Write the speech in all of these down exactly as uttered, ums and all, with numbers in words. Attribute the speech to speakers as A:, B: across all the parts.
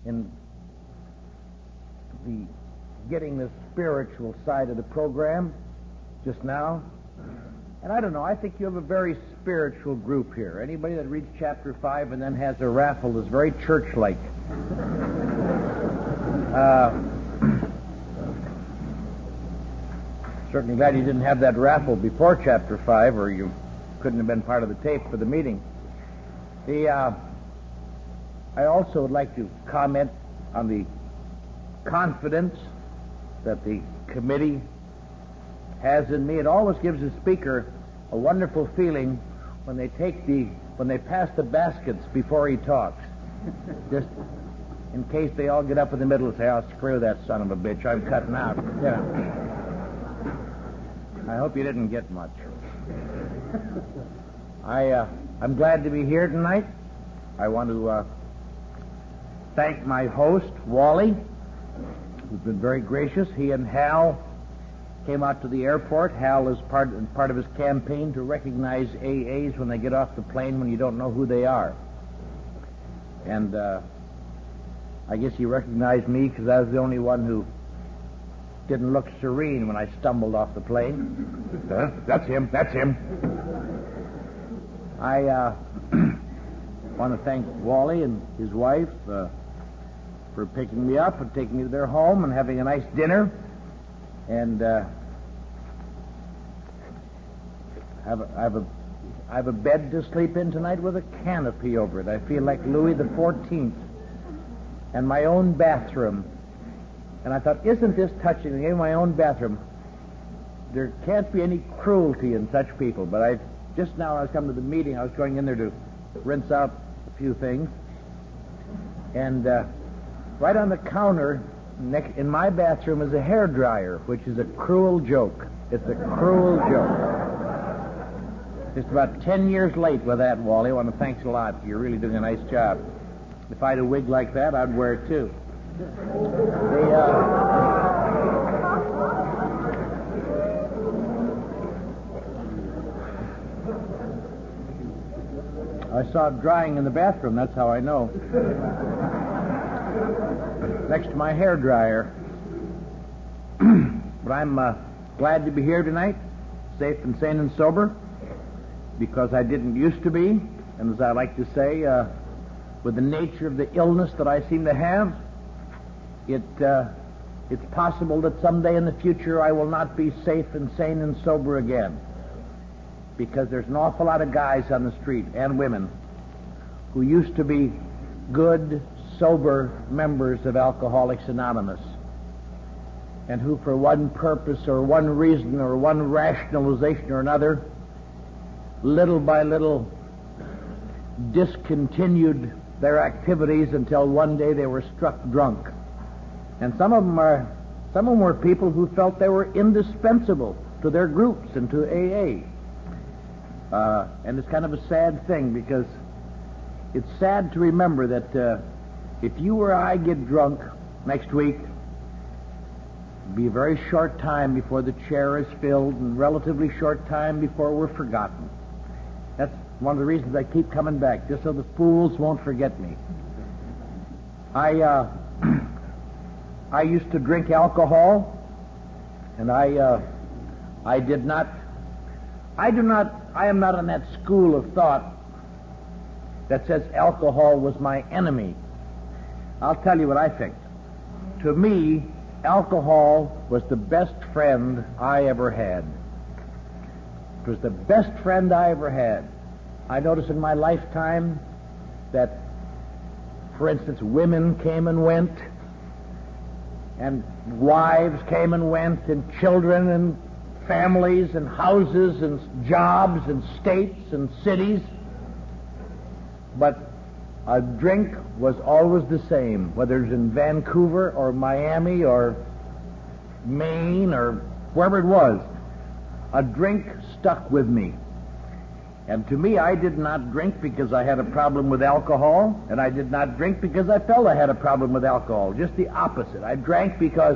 A: in the getting the spiritual side of the program just now. And I don't know, I think you have a very spiritual group here. Anybody that reads chapter five and then has a raffle is very church-like. Uh, certainly glad you didn't have that raffle before chapter five, or you couldn't have been part of the tape for the meeting. The, uh, I also would like to comment on the confidence that the committee has in me. It always gives the speaker a wonderful feeling when they take the, when they pass the baskets before he talks. Just in case they all get up in the middle and say, "Oh, screw that son of a bitch, I'm cutting out." Yeah. I hope you didn't get much. I, uh, I'm glad to be here tonight. I want to uh, thank my host, Wally, who's been very gracious. He and Hal came out to the airport. Hal is part, part of his campaign to recognize A As when they get off the plane when you don't know who they are. And uh, I guess he recognized me because I was the only one who didn't look serene when I stumbled off the plane. uh, that's him, that's him. I uh, want to thank Wally and his wife uh, for picking me up and taking me to their home and having a nice dinner. And uh, I have a, I have a, I have a bed to sleep in tonight with a canopy over it. I feel like Louis the Fourteenth. And my own bathroom. And I thought, isn't this touching? In my own bathroom. There can't be any cruelty in such people. But I just now, I was coming to the meeting, I was going in there to rinse out a few things. And uh, right on the counter next, in my bathroom is a hairdryer, which is a cruel joke. It's a cruel joke. Just about ten years late with that, Wally. I want to thank you a lot. You're really doing a nice job. If I had a wig like that, I'd wear it too. The, uh, I saw it drying in the bathroom. That's how I know. Next to my hair dryer. But I'm uh, glad to be here tonight, safe and sane and sober, because I didn't used to be. And as I like to say, uh, with the nature of the illness that I seem to have, it uh, it's possible that someday in the future I will not be safe and sane and sober again, because there's an awful lot of guys on the street, and women, who used to be good, sober members of Alcoholics Anonymous, and who for one purpose or one reason or one rationalization or another, little by little discontinued their activities until one day they were struck drunk. And some of them are, some of them were people who felt they were indispensable to their groups and to A A. Uh, and it's kind of a sad thing, because it's sad to remember that uh, if you or I get drunk next week, it'll be a very short time before the chair is filled, and relatively short time before we're forgotten. That's one of the reasons I keep coming back, just so the fools won't forget me. I uh, I used to drink alcohol, and I uh, I did not. I do not. I am not in that school of thought that says alcohol was my enemy. I'll tell you what I think. To me, alcohol was the best friend I ever had. It was the best friend I ever had. I noticed in my lifetime that, for instance, women came and went, and wives came and went, and children and families and houses and jobs and states and cities. But a drink was always the same, whether it's in Vancouver or Miami or Maine or wherever it was. A drink stuck with me. And to me, I did not drink because I had a problem with alcohol, and I did not drink because I felt I had a problem with alcohol. Just the opposite. I drank because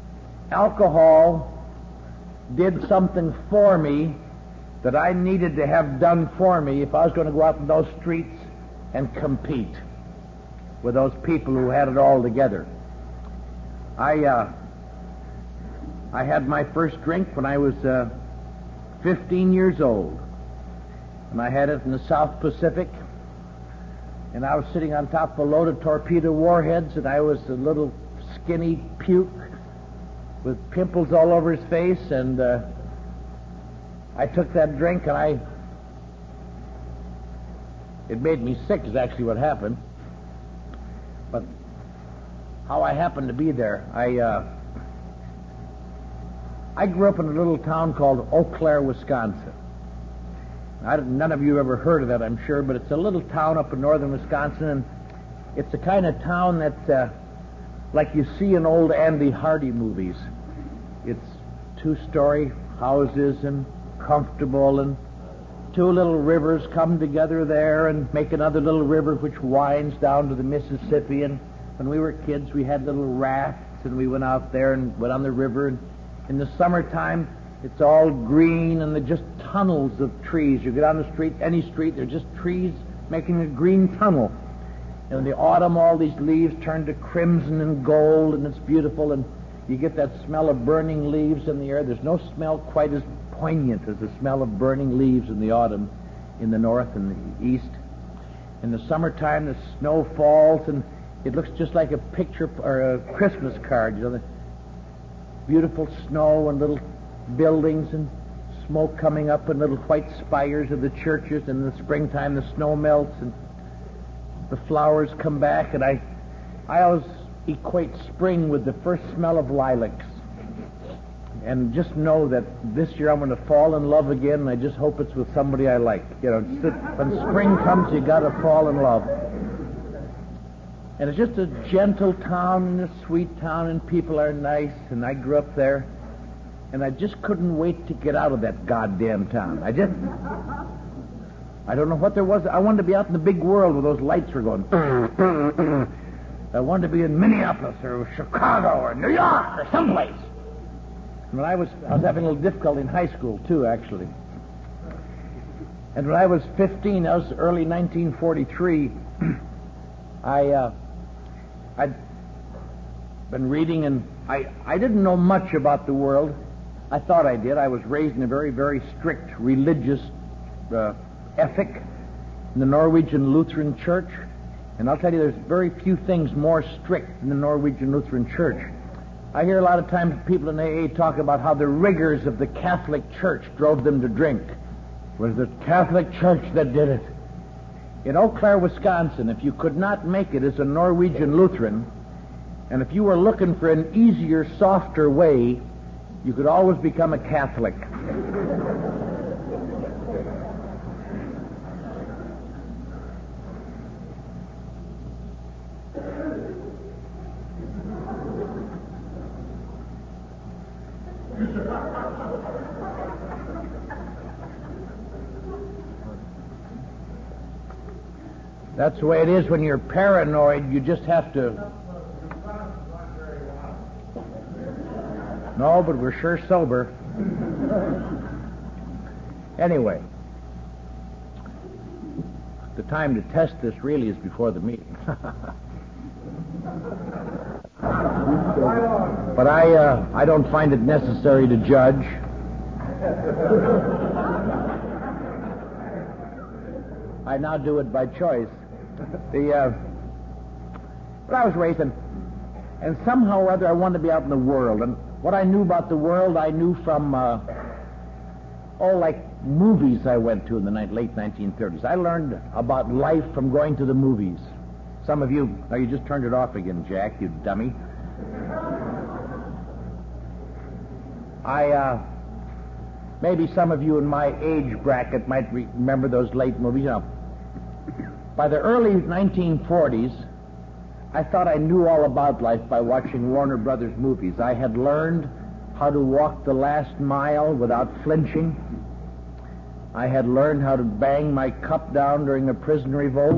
A: alcohol did something for me that I needed to have done for me if I was going to go out in those streets and compete. with those people who had it all together. I uh, I had my first drink when I was uh, fifteen years old, and I had it in the South Pacific, and I was sitting on top of a load of torpedo warheads, and I was a little skinny puke with pimples all over his face, and uh, I took that drink, and I it made me sick is actually what happened. But how I happened to be there, I uh, I grew up in a little town called Eau Claire, Wisconsin. I, none of you ever heard of that, I'm sure, but it's a little town up in northern Wisconsin, and it's the kind of town that's uh, like you see in old Andy Hardy movies. It's two-story houses and comfortable, and two little rivers come together there and make another little river which winds down to the Mississippi. And when we were kids, we had little rafts, and we went out there and went on the river. And in the summertime, it's all green, and they're just tunnels of trees. You get on the street, any street, they're just trees making a green tunnel. And in the autumn, all these leaves turn to crimson and gold, and it's beautiful, and you get that smell of burning leaves in the air. There's no smell quite as poignant as the smell of burning leaves in the autumn in the north and the east. In the summertime, the snow falls, and it looks just like a picture or a Christmas card. You know, the beautiful snow and little buildings and smoke coming up and little white spires of the churches. And in the springtime, the snow melts and the flowers come back. And I, I always equate spring with the first smell of lilacs. And just know that this year I'm going to fall in love again, and I just hope it's with somebody I like. You know, when spring comes, you got to fall in love. And it's just a gentle town and a sweet town, and people are nice, and I grew up there, and I just couldn't wait to get out of that goddamn town. I just, I don't know what there was. I wanted to be out in the big world where those lights were going. I wanted to be in Minneapolis or Chicago or New York or someplace. When I was, I was having a little difficulty in high school, too, actually. And when I was fifteen, that was early nineteen forty-three, I, uh, I'd been reading, and I, I didn't know much about the world. I thought I did. I was raised in a very, very strict religious uh, ethic in the Norwegian Lutheran Church. And I'll tell you, there's very few things more strict than the Norwegian Lutheran Church. I hear a lot of times people in A A talk about how the rigors of the Catholic Church drove them to drink. It was the Catholic Church that did it. In Eau Claire, Wisconsin, if you could not make it as a Norwegian Lutheran, and if you were looking for an easier, softer way, you could always become a Catholic. That's the way it is when you're paranoid. You just have to... No, but we're sure sober. Anyway, the time to test this really is before the meeting. But I, uh, I don't find it necessary to judge. I now do it by choice. The, uh, but I was raised in, and somehow or other I wanted to be out in the world. And what I knew about the world, I knew from, uh, oh, like movies I went to in the ni- late nineteen thirties. I learned about life from going to the movies. Some of you, oh, you just turned it off again, Jack, you dummy. I, uh, maybe some of you in my age bracket might re- remember those late movies. You know, by the early nineteen forties, I thought I knew all about life by watching Warner Brothers movies. I had learned how to walk the last mile without flinching. I had learned how to bang my cup down during a prison revolt.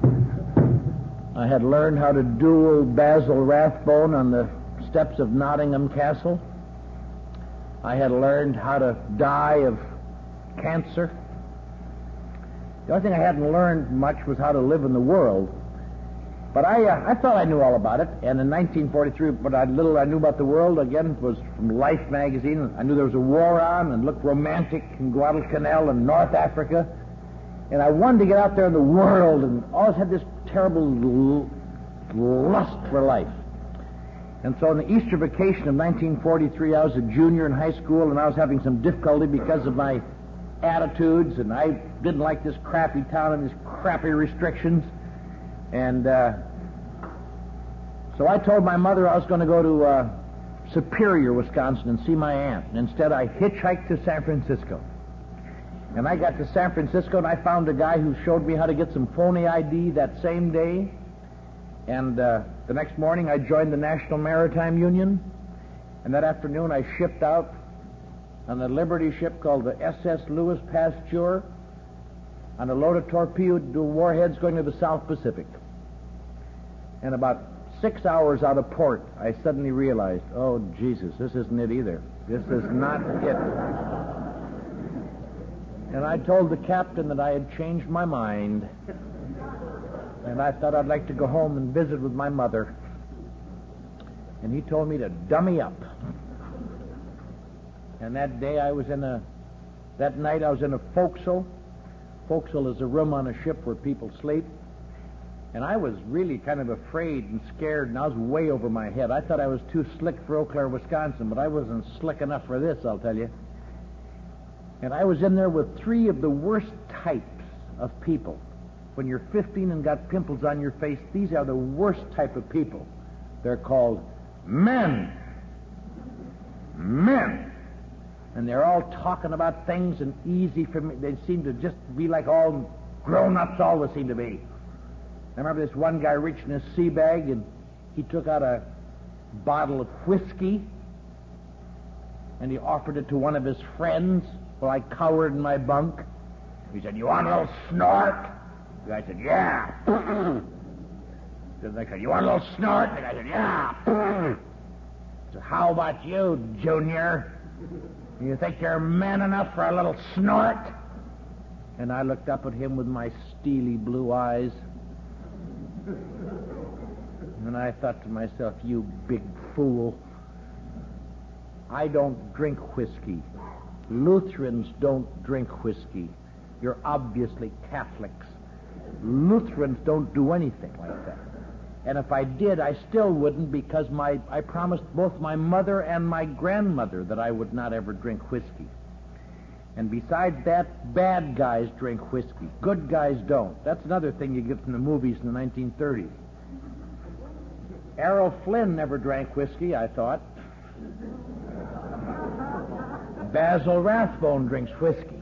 A: I had learned how to duel Basil Rathbone on the steps of Nottingham Castle. I had learned how to die of cancer. The only thing I hadn't learned much was how to live in the world. But I, uh, I thought I knew all about it, and in nineteen forty-three, what I, little I knew about the world, again, was from Life magazine. I knew there was a war on, and looked romantic in Guadalcanal and North Africa, and I wanted to get out there in the world, and always had this terrible l- lust for life. And so in the Easter vacation of nineteen forty-three, I was a junior in high school, and I was having some difficulty because of my attitudes, and I didn't like this crappy town and these crappy restrictions. And uh, so I told my mother I was going to go to uh, Superior, Wisconsin, and see my aunt. And instead, I hitchhiked to San Francisco. And I got to San Francisco, and I found a guy who showed me how to get some phony I D that same day. And uh, the next morning, I joined the National Maritime Union. And that afternoon, I shipped out on a Liberty ship called the S S Louis Pasteur on a load of torpedo warheads going to the South Pacific. And about six hours out of port, I suddenly realized, oh, Jesus, this isn't it either. This is not it. And I told the captain that I had changed my mind, and I thought I'd like to go home and visit with my mother. And he told me to dummy up. And that day I was in a, that night I was in a forecastle. Forecastle is a room on a ship where people sleep. And I was really kind of afraid and scared, and I was way over my head. I thought I was too slick for Eau Claire, Wisconsin, but I wasn't slick enough for this, I'll tell you. And I was in there with three of the worst types of people. When you're fifteen and got pimples on your face, these are the worst type of people. They're called men. Men. And they're all talking about things and easy for me. They seem to just be like all grown-ups always seem to be. I remember this one guy reached in his sea bag and he took out a bottle of whiskey and he offered it to one of his friends while I cowered in my bunk. He said, "You want a little snort?" The guy said, "Yeah." I said, "You want a little snort?" The guy said, "Yeah." So how about you, Junior? You think you're man enough for a little snort? And I looked up at him with my steely blue eyes. And I thought to myself, you big fool. I don't drink whiskey. Lutherans don't drink whiskey. You're obviously Catholics. Lutherans don't do anything like that. And if I did, I still wouldn't, because my I promised both my mother and my grandmother that I would not ever drink whiskey. And besides that, bad guys drink whiskey. Good guys don't. That's another thing you get from the movies in the nineteen thirties. Errol Flynn never drank whiskey, I thought. Basil Rathbone drinks whiskey.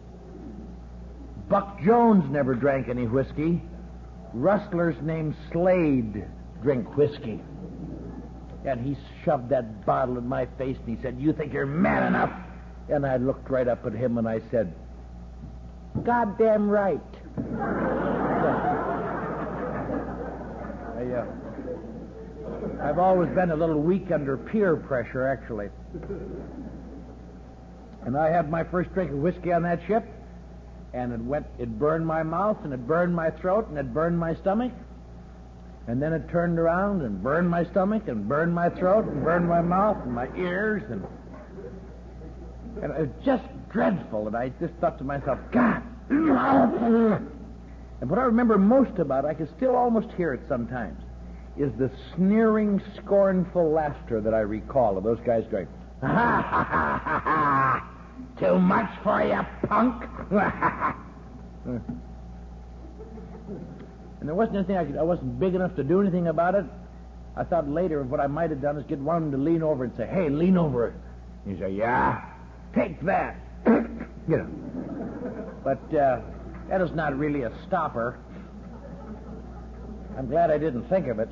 A: Buck Jones never drank any whiskey. Rustlers named Slade drink whiskey. And he shoved that bottle in my face and he said, "You think you're man enough?" And I looked right up at him and I said, "Goddamn right." I, uh, I've always been a little weak under peer pressure, actually. And I had my first drink of whiskey on that ship, and it went, it burned my mouth, and it burned my throat, and it burned my stomach. And then it turned around and burned my stomach, and burned my throat, and burned my mouth, and my ears, and, and it was just dreadful. And I just thought to myself, God. And what I remember most about it, I can still almost hear it sometimes, is the sneering, scornful laughter that I recall of those guys going, "Ha ha ha ha ha! Too much for you, punk!" And there wasn't anything I could, I wasn't big enough to do anything about it. I thought later what I might have done is get one of them to lean over and say, "Hey, lean over it." He'd say, "Yeah, take that." You know. But uh, that is not really a stopper. I'm glad I didn't think of it.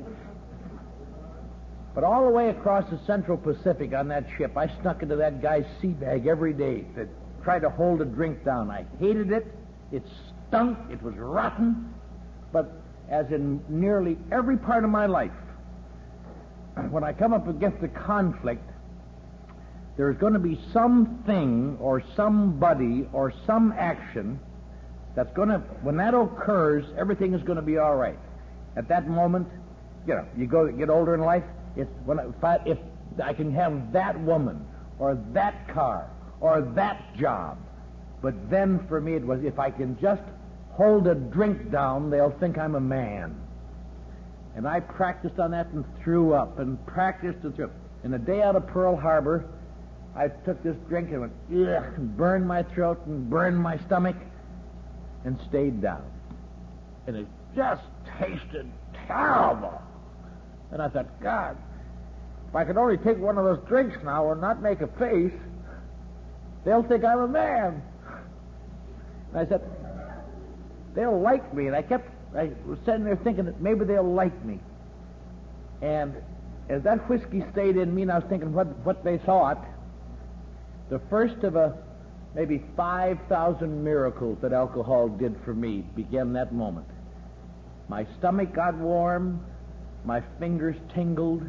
A: But all the way across the Central Pacific on that ship, I snuck into that guy's sea bag every day to try to hold a drink down. I hated it. It stunk. It was rotten. But as in nearly every part of my life, when I come up against a conflict, there's going to be something or somebody or some action that's going to, when that occurs, everything is going to be all right. At that moment, you know, you go get older in life, it's when I, if, I, if I can have that woman or that car or that job. But then for me it was, if I can just hold a drink down, they'll think I'm a man. And I practiced on that and threw up and practiced and threw up. And the day out of Pearl Harbor, I took this drink and went, ugh, and burned my throat and burned my stomach and stayed down. And it just tasted terrible. And I thought, God, if I could only take one of those drinks now and not make a face, they'll think I'm a man. And I said, they'll like me. And I kept, I was sitting there thinking that maybe they'll like me. And as that whiskey stayed in me and I was thinking what, what they thought, the first of a maybe five thousand miracles that alcohol did for me began that moment. My stomach got warm, my fingers tingled,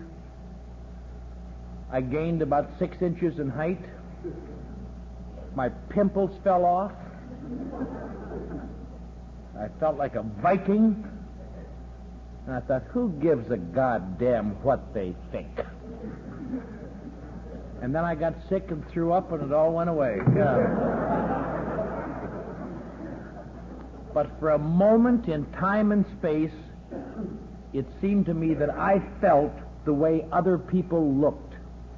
A: I gained about six inches in height, my pimples fell off, I felt like a Viking, and I thought, who gives a goddamn what they think? And then I got sick and threw up, and it all went away. Yeah. But for a moment in time and space, it seemed to me that I felt the way other people looked.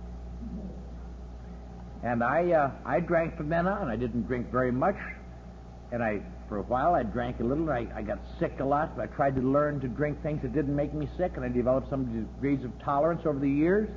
A: And I uh, I drank from then on. I didn't drink very much. And I, for a while, I drank a little. I, I got sick a lot. But I tried to learn to drink things that didn't make me sick, and I developed some degrees of tolerance over the years.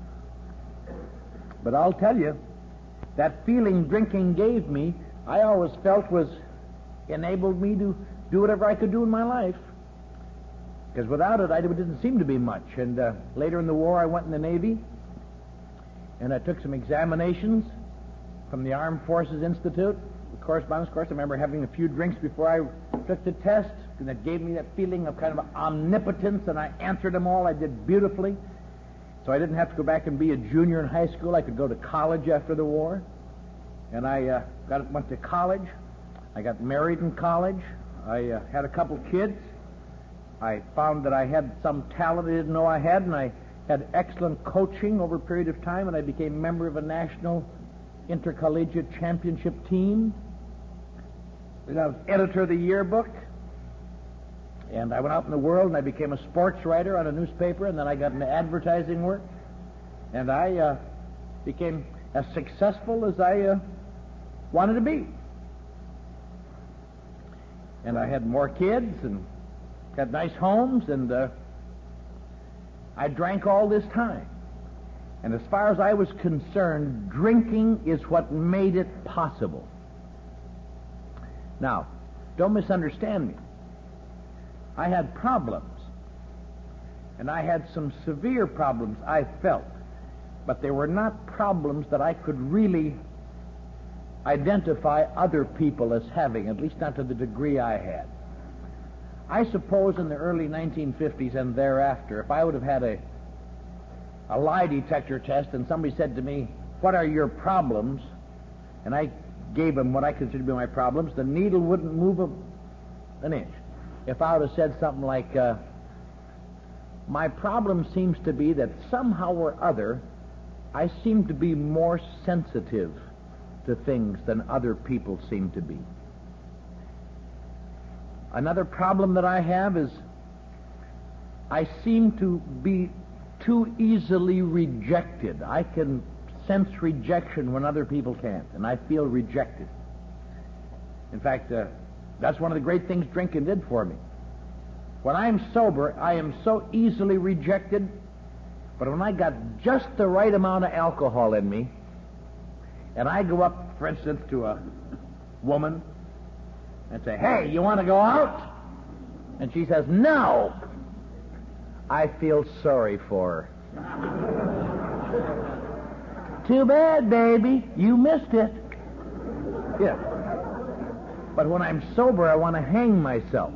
A: But I'll tell you, that feeling drinking gave me, I always felt was enabled me to do whatever I could do in my life. Because without it, I didn't seem to be much. And uh, later in the war, I went in the Navy, and I took some examinations from the Armed Forces Institute, the correspondence course. I remember having a few drinks before I took the test, and that gave me that feeling of kind of omnipotence, and I answered them all. I did beautifully. So I didn't have to go back and be a junior in high school. I could go to college after the war. And I uh, got went to college. I got married in college. I uh, had a couple kids. I found that I had some talent I didn't know I had, and I had excellent coaching over a period of time, and I became a member of a national intercollegiate championship team. And I was editor of the yearbook. And I went out in the world, and I became a sports writer on a newspaper, and then I got into advertising work. And I uh, became as successful as I uh, wanted to be. And I had more kids, and had nice homes, and uh, I drank all this time. And as far as I was concerned, drinking is what made it possible. Now, don't misunderstand me. I had problems, and I had some severe problems, I felt, but they were not problems that I could really identify other people as having, at least not to the degree I had. I suppose in the early nineteen fifties and thereafter, if I would have had a, a lie detector test and somebody said to me, what are your problems? And I gave them what I considered to be my problems, the needle wouldn't move a, an inch. If I would have said something like, uh, my problem seems to be that somehow or other, I seem to be more sensitive to things than other people seem to be. Another problem that I have is I seem to be too easily rejected. I can sense rejection when other people can't, and I feel rejected. In fact, uh, that's one of the great things drinking did for me. When I'm sober, I am so easily rejected, but when I got just the right amount of alcohol in me, and I go up, for instance, to a woman and say, hey, you want to go out? And she says, no. I feel sorry for her. Too bad, baby. You missed it. Yeah. But when I'm sober, I want to hang myself.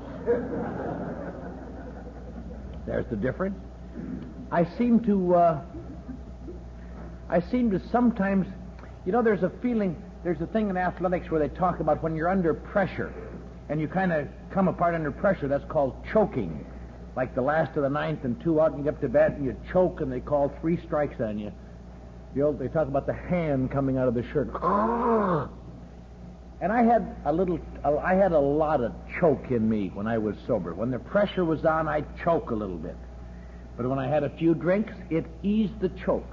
A: There's the difference. I seem to, uh, I seem to sometimes, you know, there's a feeling, there's a thing in athletics where they talk about when you're under pressure and you kind of come apart under pressure, that's called choking. like the last of the ninth and two out, and you get up to bat and you choke, and they call three strikes on you. The old, they talk about the hand coming out of the shirt. And I had a little, I had a lot of choke in me when I was sober. When the pressure was on, I'd choke a little bit. But when I had a few drinks, it eased the choke.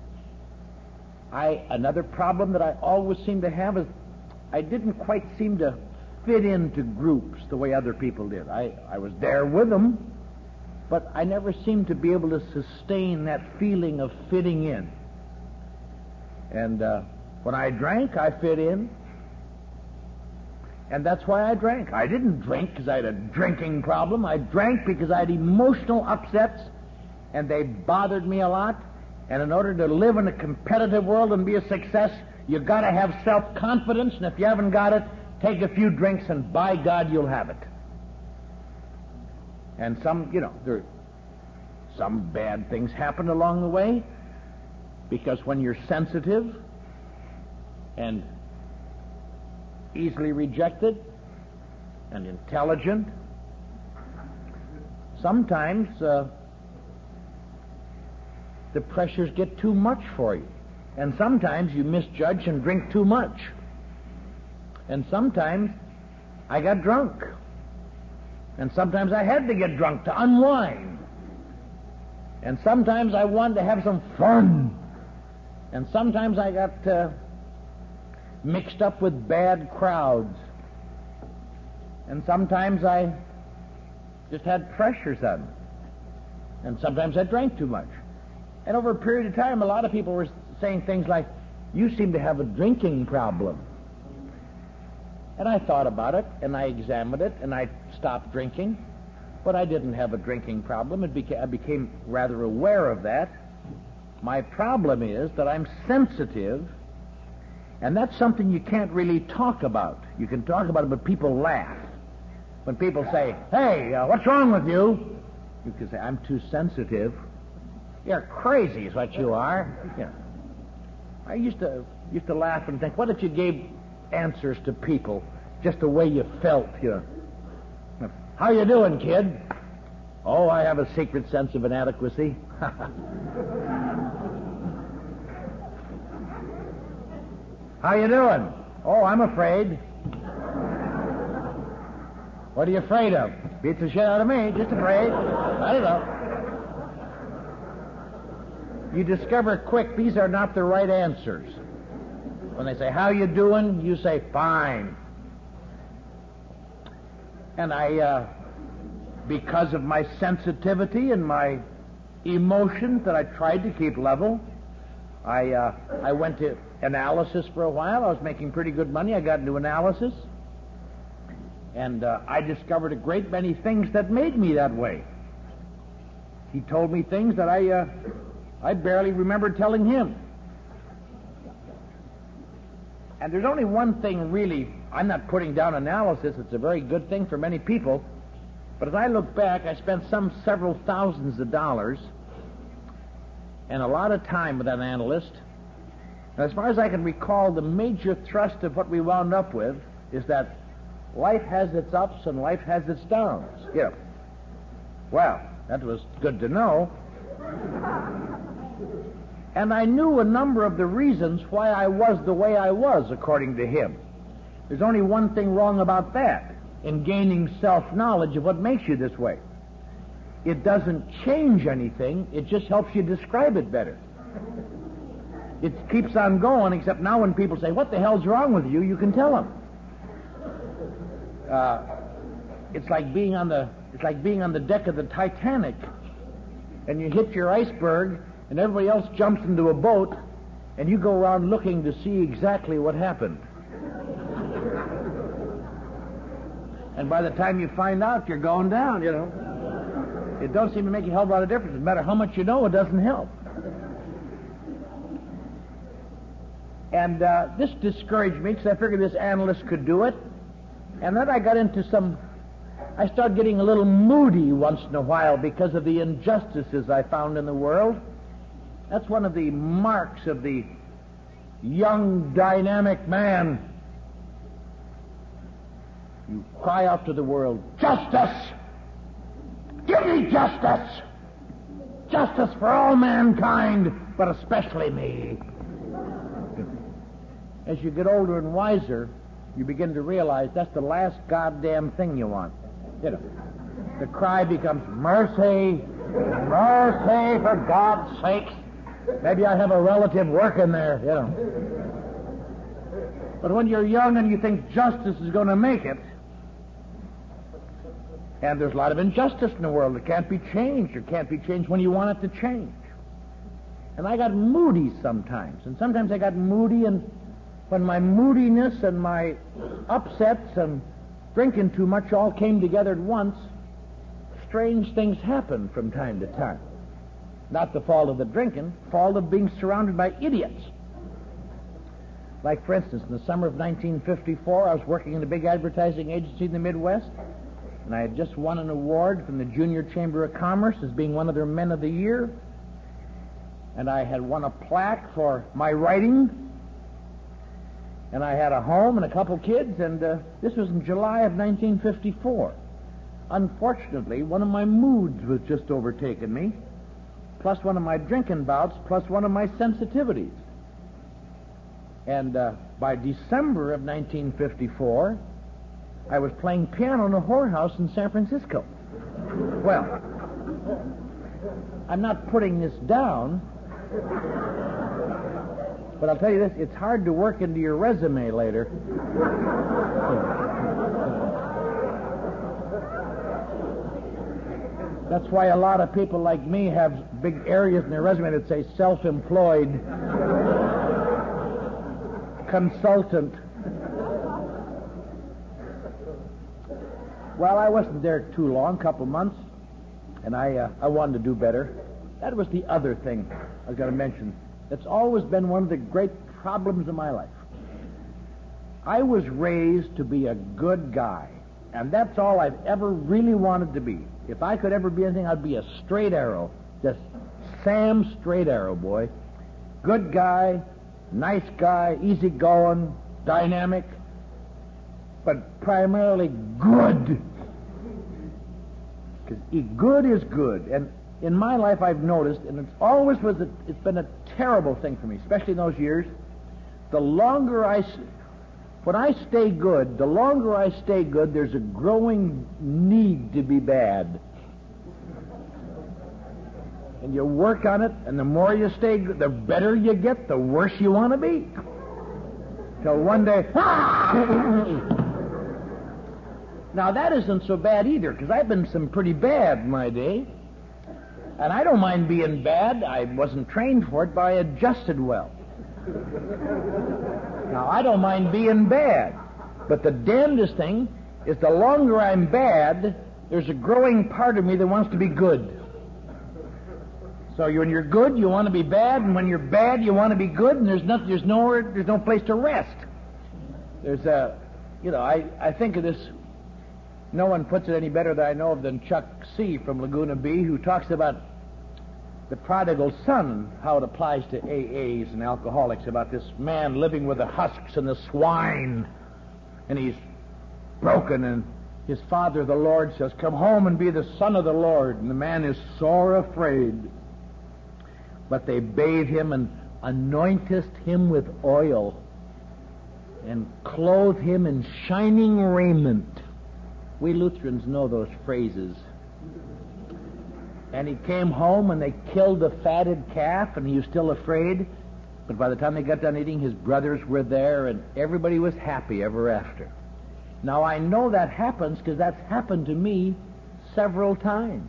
A: I, another problem that I always seemed to have is I didn't quite seem to fit into groups the way other people did. I, I was there with them, but I never seemed to be able to sustain that feeling of fitting in. And uh, when I drank, I fit in. And that's why I drank. I didn't drink because I had a drinking problem. I drank because I had emotional upsets, and they bothered me a lot. And in order to live in a competitive world and be a success, you've got to have self-confidence, and if you haven't got it, take a few drinks, and by God, you'll have it. And some, you know, there, some bad things happened along the way, because when you're sensitive and easily rejected and intelligent, sometimes uh, the pressures get too much for you. And sometimes you misjudge and drink too much. And sometimes I got drunk. And sometimes I had to get drunk to unwind. And sometimes I wanted to have some fun. And sometimes I got uh, mixed up with bad crowds. And sometimes I just had pressures on me. And sometimes I drank too much. And over a period of time, a lot of people were saying things like, "You seem to have a drinking problem." And I thought about it, and I examined it, and I stopped drinking. But I didn't have a drinking problem. It beca- I became rather aware of that. My problem is that I'm sensitive, and that's something you can't really talk about. You can talk about it, but people laugh. When people say, "Hey, uh, what's wrong with you?" You can say, "I'm too sensitive." "You're crazy," is what you are. You know, I used to used to laugh and think, what if you gave answers to people just the way you felt? You know, "How you doing, kid?" "Oh, I have a secret sense of inadequacy." "How you doing?" "Oh, I'm afraid." "What are you afraid of?" "Beats the shit out of me, just afraid." I don't know. You discover quick these are not the right answers. When they say, "How you doing?" you say, "Fine." And I, uh, because of my sensitivity and my emotions that I tried to keep level, I, uh, I went to analysis for a while. I was making pretty good money. I got into analysis. And uh, I discovered a great many things that made me that way. He told me things that I... Uh, I barely remember telling him. And there's only one thing really, I'm not putting down analysis, it's a very good thing for many people, but as I look back, I spent some several thousands of dollars and a lot of time with that analyst. And as far as I can recall, the major thrust of what we wound up with is that life has its ups and life has its downs. Yeah. Well, that was good to know. And I knew a number of the reasons why I was the way I was, according to him. There's only one thing wrong about that, in gaining self-knowledge of what makes you this way. It doesn't change anything, it just helps you describe it better. It keeps on going, except now when people say, "What the hell's wrong with you?" you can tell them. Uh, it's like being on the it's like being on the deck of the Titanic, and you hit your iceberg, and everybody else jumps into a boat, and you go around looking to see exactly what happened. And by the time you find out, you're going down, you know. It don't seem to make a hell of a lot of difference. No matter how much you know, it doesn't help. And uh, this discouraged me, because I figured this analyst could do it. And then I got into some... I started getting a little moody once in a while because of the injustices I found in the world. That's one of the marks of the young, dynamic man. You cry out to the world, "Justice!" Give me justice! Justice for all mankind, but especially me. As you get older and wiser, you begin to realize that's the last goddamn thing you want. You know, the cry becomes, mercy, mercy, for God's sakes. Maybe I have a relative working there, you know. But when you're young and you think justice is going to make it, and there's a lot of injustice in the world that can't be changed, or can't be changed when you want it to change. And I got moody sometimes, and sometimes I got moody, and when my moodiness and my upsets and drinking too much all came together at once, strange things happened from time to time. Not the fault of the drinking, fault of being surrounded by idiots. Like, for instance, in the summer of nineteen fifty-four, I was working in a big advertising agency in the Midwest, and I had just won an award from the Junior Chamber of Commerce as being one of their Men of the Year, and I had won a plaque for my writing, and I had a home and a couple kids, and uh, this was in July of nineteen fifty-four. Unfortunately, one of my moods was just overtaken me, plus one of my drinking bouts, plus one of my sensitivities. And uh, by December of nineteen fifty-four, I was playing piano in a whorehouse in San Francisco. Well, I'm not putting this down, but I'll tell you this, it's hard to work into your resume later. That's why a lot of people like me have big areas in their resume that say self-employed, consultant. Well, I wasn't there too long, a couple months, and I uh, I wanted to do better. That was the other thing I was going to mention. That's always been one of the great problems of my life. I was raised to be a good guy, and that's all I've ever really wanted to be. If I could ever be anything, I'd be a straight arrow. Just Sam Straight Arrow, boy. Good guy, nice guy, easygoing, dynamic, but primarily good. Because good is good. And in my life I've noticed, and it's always was a, it's been a terrible thing for me, especially in those years, the longer I, when I stay good, the longer I stay good, there's a growing need to be bad. And you work on it, and the more you stay good, the better you get, the worse you want to be. Till one day, now that isn't so bad either, because I've been some pretty bad in my day. And I don't mind being bad. I wasn't trained for it, but I adjusted well. Now, I don't mind being bad. But the damnedest thing is the longer I'm bad, there's a growing part of me that wants to be good. So when you're good, you want to be bad, and when you're bad, you want to be good, and there's no, there's nowhere, there's no place to rest. There's a, you know, I, I think of this, no one puts it any better that I know of than Chuck C. from Laguna Beach, who talks about the prodigal son, how it applies to A As and alcoholics, about this man living with the husks and the swine, and he's broken, and his father, the Lord, says, come home and be the son of the Lord, and the man is sore afraid. But they bathe him and anointest him with oil and clothe him in shining raiment. We Lutherans know those phrases. And he came home and they killed the fatted calf, and he was still afraid. But by the time they got done eating, his brothers were there, and everybody was happy ever after. Now, I know that happens because that's happened to me several times.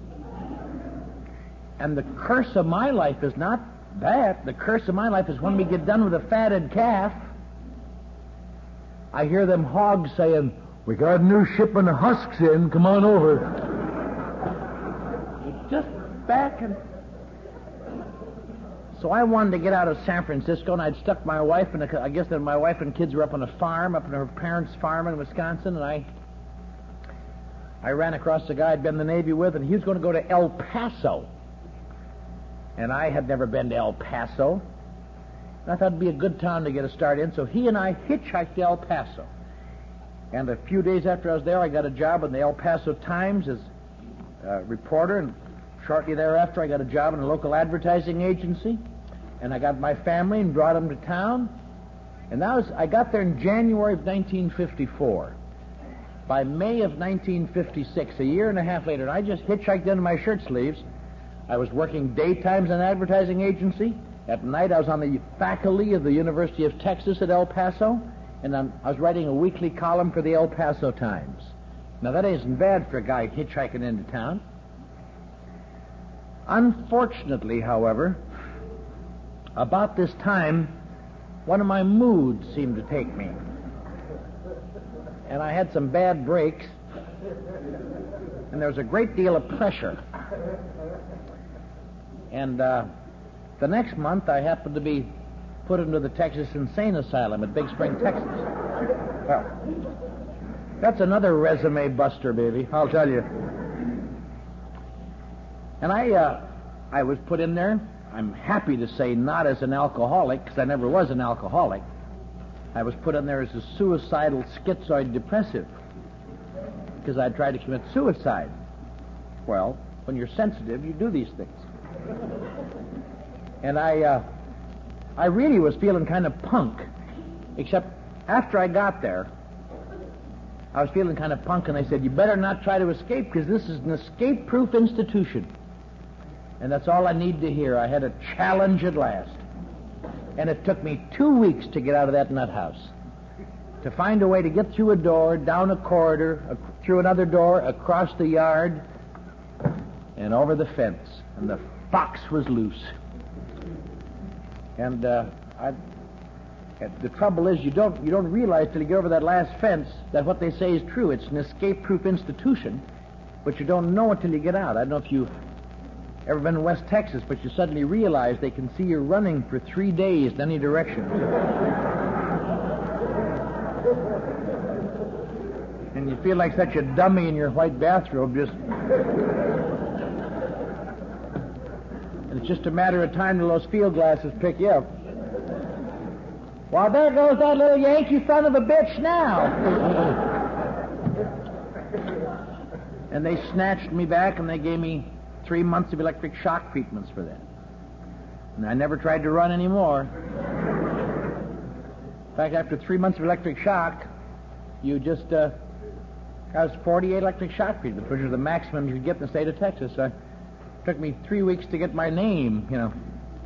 A: And the curse of my life is not that. The curse of my life is when we get done with a fatted calf, I hear them hogs saying, we got a new shipment of husks in, come on over. It's just back and... So I wanted to get out of San Francisco, and I'd stuck my wife, and I guess that my wife and kids were up on a farm, up in her parents' farm in Wisconsin, and I I ran across a guy I'd been in the Navy with, and he was going to go to El Paso. And I had never been to El Paso. And I thought it'd be a good town to get a start in, so he and I hitchhiked to El Paso. And a few days after I was there, I got a job in the El Paso Times as uh, reporter, and shortly thereafter I got a job in a local advertising agency, and I got my family and brought them to town. And that was, I got there in January of nineteen fifty-four. By May of nineteen fifty-six, a year and a half later, and I just hitchhiked into my shirt sleeves. I was working daytimes in an advertising agency. At night, I was on the faculty of the University of Texas at El Paso, and I'm, I was writing a weekly column for the El Paso Times. Now, that isn't bad for a guy hitchhiking into town. Unfortunately, however, about this time, one of my moods seemed to take me. And I had some bad breaks, and there was a great deal of pressure. And uh, the next month, I happened to be put into the Texas Insane Asylum at Big Spring, Texas. Well, that's another resume buster, baby, I'll tell you. And I, uh, I was put in there, I'm happy to say, not as an alcoholic, because I never was an alcoholic. I was put in there as a suicidal schizoid depressive, because I tried to commit suicide. Well, when you're sensitive, you do these things. And I, uh, I really was feeling kind of punk, except after I got there, I was feeling kind of punk, and they said, you better not try to escape, because this is an escape-proof institution. And that's all I need to hear. I had a challenge at last. And it took me two weeks to get out of that nut house, to find a way to get through a door, down a corridor, a, through another door, across the yard, and over the fence. And the fox was loose. And uh, I, the trouble is, you don't you don't realize till you get over that last fence that what they say is true. It's an escape-proof institution, but you don't know until you get out. I don't know if you've ever been in West Texas, but you suddenly realize they can see you running for three days in any direction. And you feel like such a dummy in your white bathrobe, just... And it's just a matter of time till those field glasses pick you up. Well, there goes that little Yankee son of a bitch now. And they snatched me back, and they gave me three months of electric shock treatments for that. And I never tried to run anymore. In fact, after three months of electric shock, you just, uh, I was forty-eight electric shock treatments, which is the maximum you could get in the state of Texas. So it took me three weeks to get my name, you know.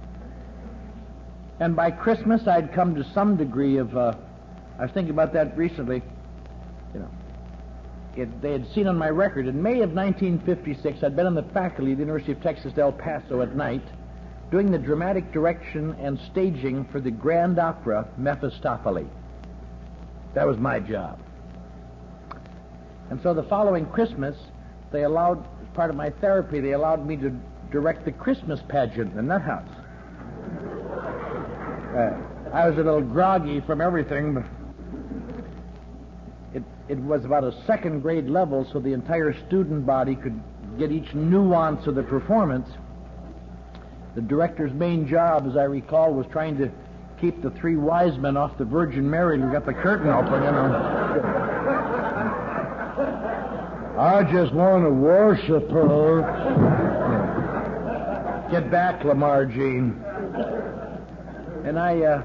A: And by Christmas, I'd come to some degree of, uh, I was thinking about that recently, you know. It, they had seen on my record, in May of nineteen fifty-six, I'd been on the faculty at the University of Texas at El Paso at night, doing the dramatic direction and staging for the grand opera Mephistopheles. That was my job. And so the following Christmas, they allowed, as part of my therapy, they allowed me to direct the Christmas pageant in that house. Uh, I was a little groggy from everything, but It, it was about a second grade level, so the entire student body could get each nuance of the performance. The director's main job, as I recall, was trying to keep the three wise men off the Virgin Mary who got the curtain open, you know. I just want to worship her. Get back, Lamar Jean. And I, uh...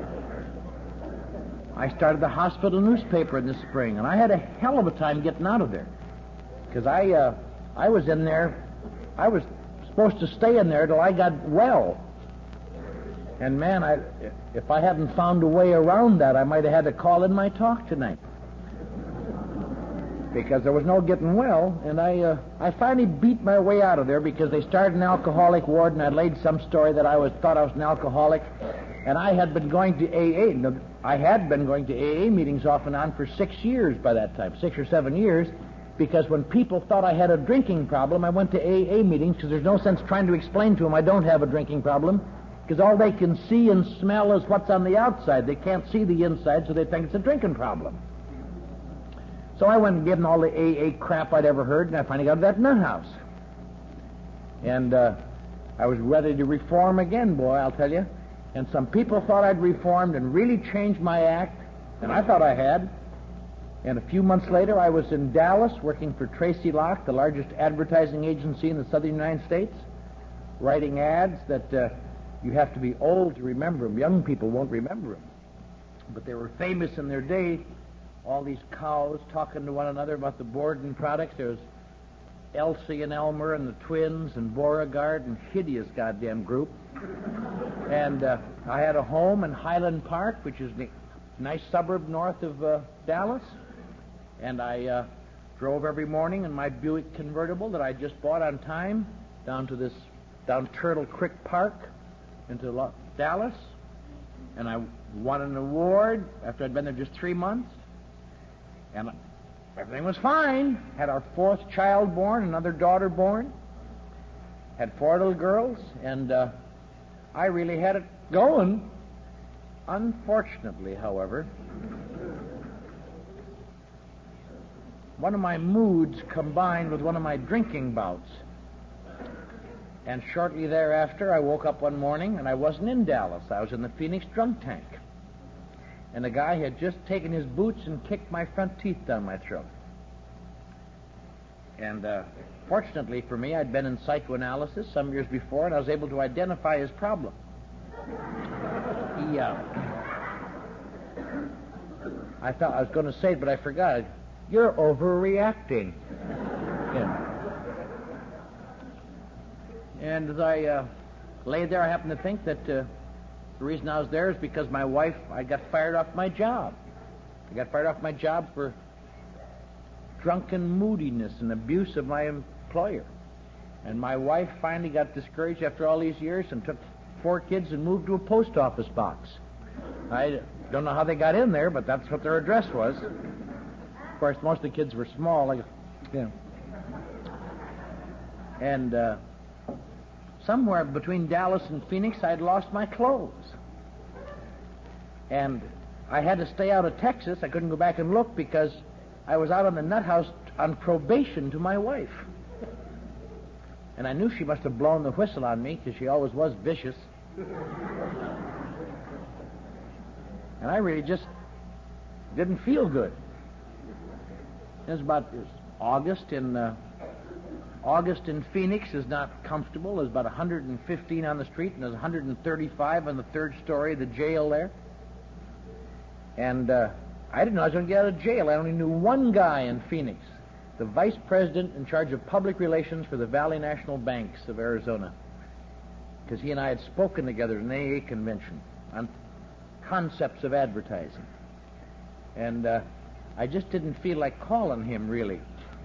A: I started the hospital newspaper in the spring, and I had a hell of a time getting out of there, because I, uh, I was in there. I was supposed to stay in there till I got well, and man, I, if I hadn't found a way around that, I might have had to call in my talk tonight, because there was no getting well. And I, uh, I finally beat my way out of there because they started an alcoholic ward, and I laid some story that I was thought I was an alcoholic. And I had been going to A A. I had been going to A A meetings off and on for six years by that time, six or seven years, because when people thought I had a drinking problem, I went to A A meetings, because there's no sense trying to explain to them I don't have a drinking problem, because all they can see and smell is what's on the outside. They can't see the inside, so they think it's a drinking problem. So I went and gave them all the A A crap I'd ever heard, and I finally got to that nut house. And uh, I was ready to reform again, boy, I'll tell you. And some people thought I'd reformed and really changed my act, and I thought I had. And a few months later, I was in Dallas working for Tracy Locke, the largest advertising agency in the southern United States, writing ads that uh, you have to be old to remember them. Young people won't remember them. But they were famous in their day. All these cows talking to one another about the Borden products. There was Elsie and Elmer and the twins and Beauregard and hideous goddamn group. And uh, I had a home in Highland Park, which is a nice suburb north of uh, Dallas. And I uh, drove every morning in my Buick convertible that I just bought on time down to this, down Turtle Creek Park into Lo- Dallas. And I won an award after I'd been there just three months. And everything was fine. Had our fourth child born, another daughter born. Had four little girls, and uh, I really had it going. Unfortunately, however, one of my moods combined with one of my drinking bouts. And shortly thereafter, I woke up one morning, and I wasn't in Dallas. I was in the Phoenix drunk tank. And a guy had just taken his boots and kicked my front teeth down my throat. And uh, fortunately for me, I'd been in psychoanalysis some years before, and I was able to identify his problem. He, uh, I thought I was going to say it, but I forgot. You're overreacting. Yeah. And as I uh, lay there, I happened to think that uh, the reason I was there is because my wife, I got fired off my job. I got fired off my job for drunken moodiness and abuse of my employer. And my wife finally got discouraged after all these years and took four kids and moved to a post office box. I don't know how they got in there, but that's what their address was. Of course, most of the kids were small, like, you know. And uh, somewhere between Dallas and Phoenix, I'd lost my clothes. And I had to stay out of Texas. I couldn't go back and look because I was out on the nut house on probation to my wife. And I knew she must have blown the whistle on me because she always was vicious. And I really just didn't feel good. It was about it was August in uh, August in Phoenix is not comfortable. There's about one hundred fifteen on the street, and there's one hundred thirty-five on the third story of the jail there. And uh, I didn't know I was going to get out of jail. I only knew one guy in Phoenix, the vice president in charge of public relations for the Valley National Banks of Arizona, because he and I had spoken together at an A A convention on concepts of advertising. And uh, I just didn't feel like calling him, really.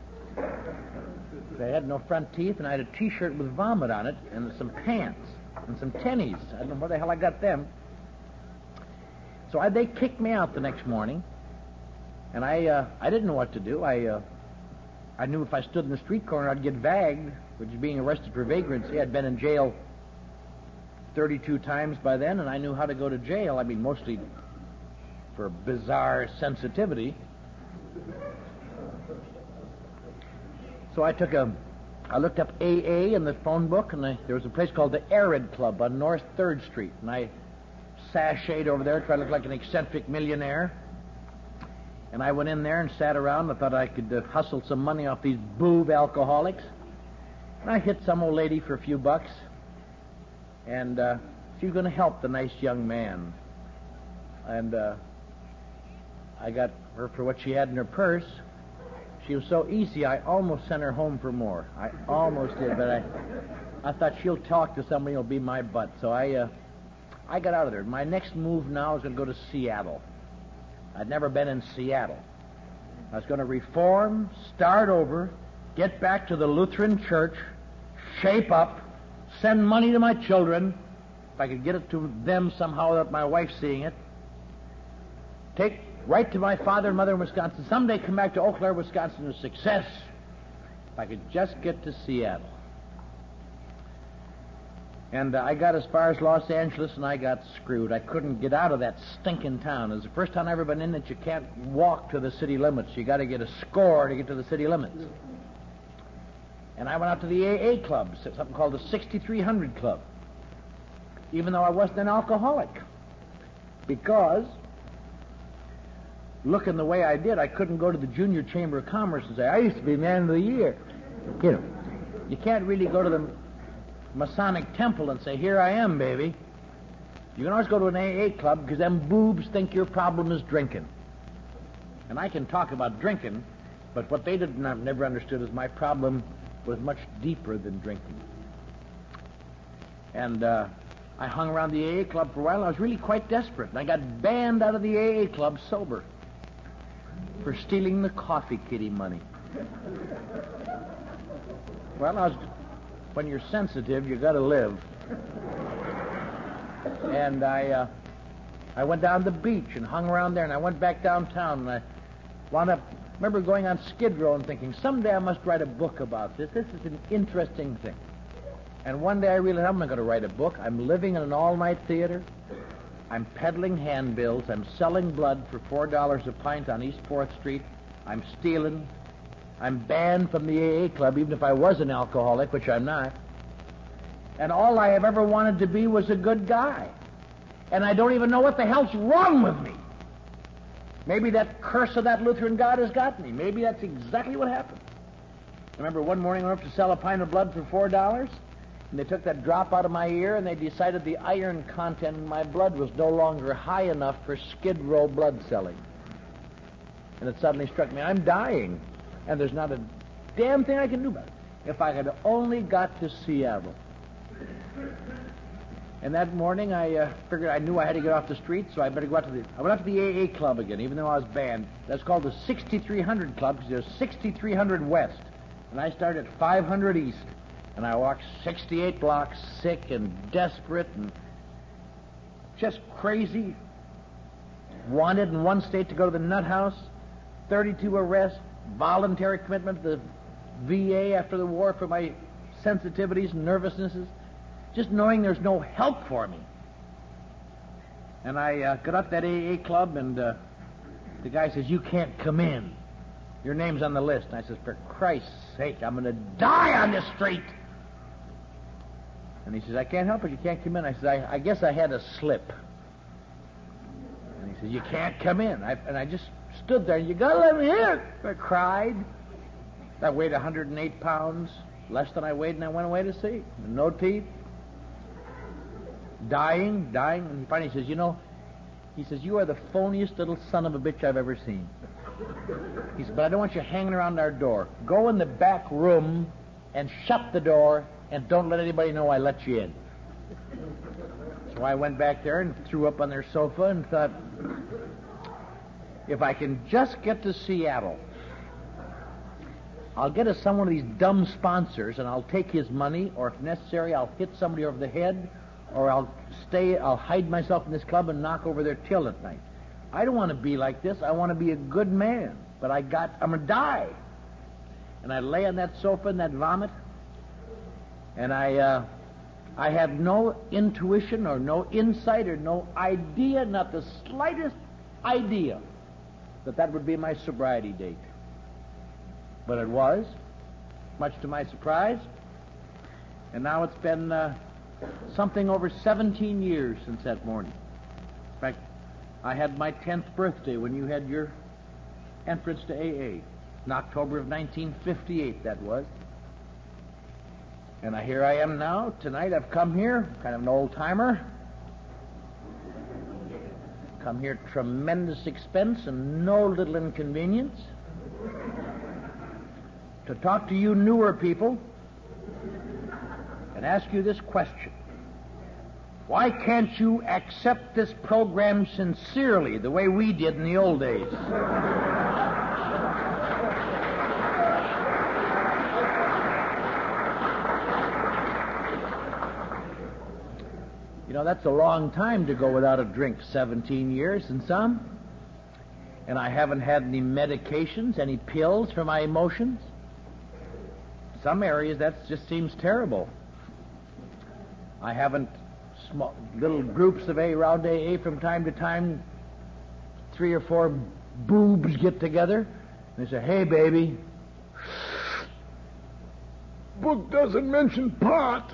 A: I had no front teeth, and I had a T-shirt with vomit on it, and some pants, and some tennies. I don't know where the hell I got them. So I, they kicked me out the next morning, and I uh, I didn't know what to do. I uh, I knew if I stood in the street corner, I'd get vagged, which is being arrested for vagrancy. I'd been in jail thirty-two times by then, and I knew how to go to jail. I mean, mostly for bizarre sensitivity. So I took a, I looked up A A in the phone book, and I, there was a place called the Arid Club on North third Street, and I sashayed over there, tried to look like an eccentric millionaire. And I went in there and sat around. I thought I could uh, hustle some money off these boob alcoholics. And I hit some old lady for a few bucks, and uh, she was going to help the nice young man. And uh, I got her for what she had in her purse. She was so easy, I almost sent her home for more. I almost did, but I I thought she'll talk to somebody who'll be my butt. So I uh, I got out of there. My next move now is going to go to Seattle. I'd never been in Seattle. I was going to reform, start over, get back to the Lutheran church, shape up, send money to my children, if I could get it to them somehow without my wife seeing it, take right to my father and mother in Wisconsin, someday come back to Eau Claire, Wisconsin, a success, if I could just get to Seattle. And uh, I got as far as Los Angeles, and I got screwed. I couldn't get out of that stinking town. It was the first time I've ever been in that you can't walk to the city limits. You got to get a score to get to the city limits. And I went out to the A A club, something called the sixty-three hundred Club, even though I wasn't an alcoholic, because looking the way I did, I couldn't go to the Junior Chamber of Commerce and say, I used to be man of the year. You know, you can't really go to the Masonic Temple and say, here I am, baby. You can always go to an A A club because them boobs think your problem is drinking. And I can talk about drinking, but what they did not, never understood is my problem was much deeper than drinking. And uh, I hung around the A A club for a while, and I was really quite desperate. And I got banned out of the A A club sober for stealing the coffee kitty money. Well, I was, when you're sensitive, you got to live. And I, uh, I went down to the beach and hung around there, and I went back downtown, and I wound up. Remember going on Skid Row and thinking, someday I must write a book about this. This is an interesting thing. And one day I realized I'm not going to write a book. I'm living in an all-night theater. I'm peddling handbills. I'm selling blood for four dollars a pint on East fourth Street. I'm stealing. I'm banned from the A A club, even if I was an alcoholic, which I'm not. And all I have ever wanted to be was a good guy. And I don't even know what the hell's wrong with me. Maybe that curse of that Lutheran God has got me. Maybe that's exactly what happened. I remember one morning I went up to sell a pint of blood for four dollars, and they took that drop out of my ear, and they decided the iron content in my blood was no longer high enough for Skid Row blood selling. And it suddenly struck me, I'm dying, and there's not a damn thing I can do about it. If I had only got to Seattle. And that morning, I uh, figured I knew I had to get off the street, so I better go out to the... I went out to the A A club again, even though I was banned. That's called the sixty-three hundred club, because there's sixty-three hundred west. And I started at five hundred east. And I walked sixty-eight blocks, sick and desperate and just crazy. Wanted in one state to go to the nut house. thirty-two arrests, voluntary commitment to the V A after the war for my sensitivities and nervousnesses. Just knowing there's no help for me. And I uh, got up that A A club, and uh, the guy says, you can't come in. Your name's on the list. And I says, for Christ's sake, I'm going to die on this street. And he says, I can't help it. You can't come in. I says, I, I guess I had a slip. And he says, you can't come in. I, and I just stood there. You got to let me in. I cried. I weighed one hundred eight pounds, less than I weighed, and I went away to sea. No teeth. Dying, dying, and finally he says, you know, he says, you are the phoniest little son of a bitch I've ever seen. He said, but I don't want you hanging around our door. Go in the back room and shut the door and don't let anybody know I let you in. So I went back there and threw up on their sofa and thought, if I can just get to Seattle, I'll get us some one of these dumb sponsors and I'll take his money, or if necessary, I'll hit somebody over the head, or I'll stay, I'll hide myself in this club and knock over their till at night. I don't want to be like this. I want to be a good man. But I got, I'm going to die. And I lay on that sofa in that vomit, and I, uh, I had no intuition or no insight or no idea, not the slightest idea, that that would be my sobriety date. But it was, much to my surprise. And now it's been uh, something over seventeen years since that morning. In fact, I had my tenth birthday when you had your entrance to A A. In October of nineteen fifty-eight, that was. And I, here I am now. Tonight I've come here, kind of an old-timer. Come here at tremendous expense and no little inconvenience to talk to you newer people and ask you this question. Why can't you accept this program sincerely the way we did in the old days? You know, that's a long time to go without a drink, seventeen years and some. And I haven't had any medications, any pills for my emotions. Some areas that just seems terrible. I haven't small, little groups of A around A A from time to time. Three or four boobs get together and they say, "Hey, baby, book doesn't mention pot."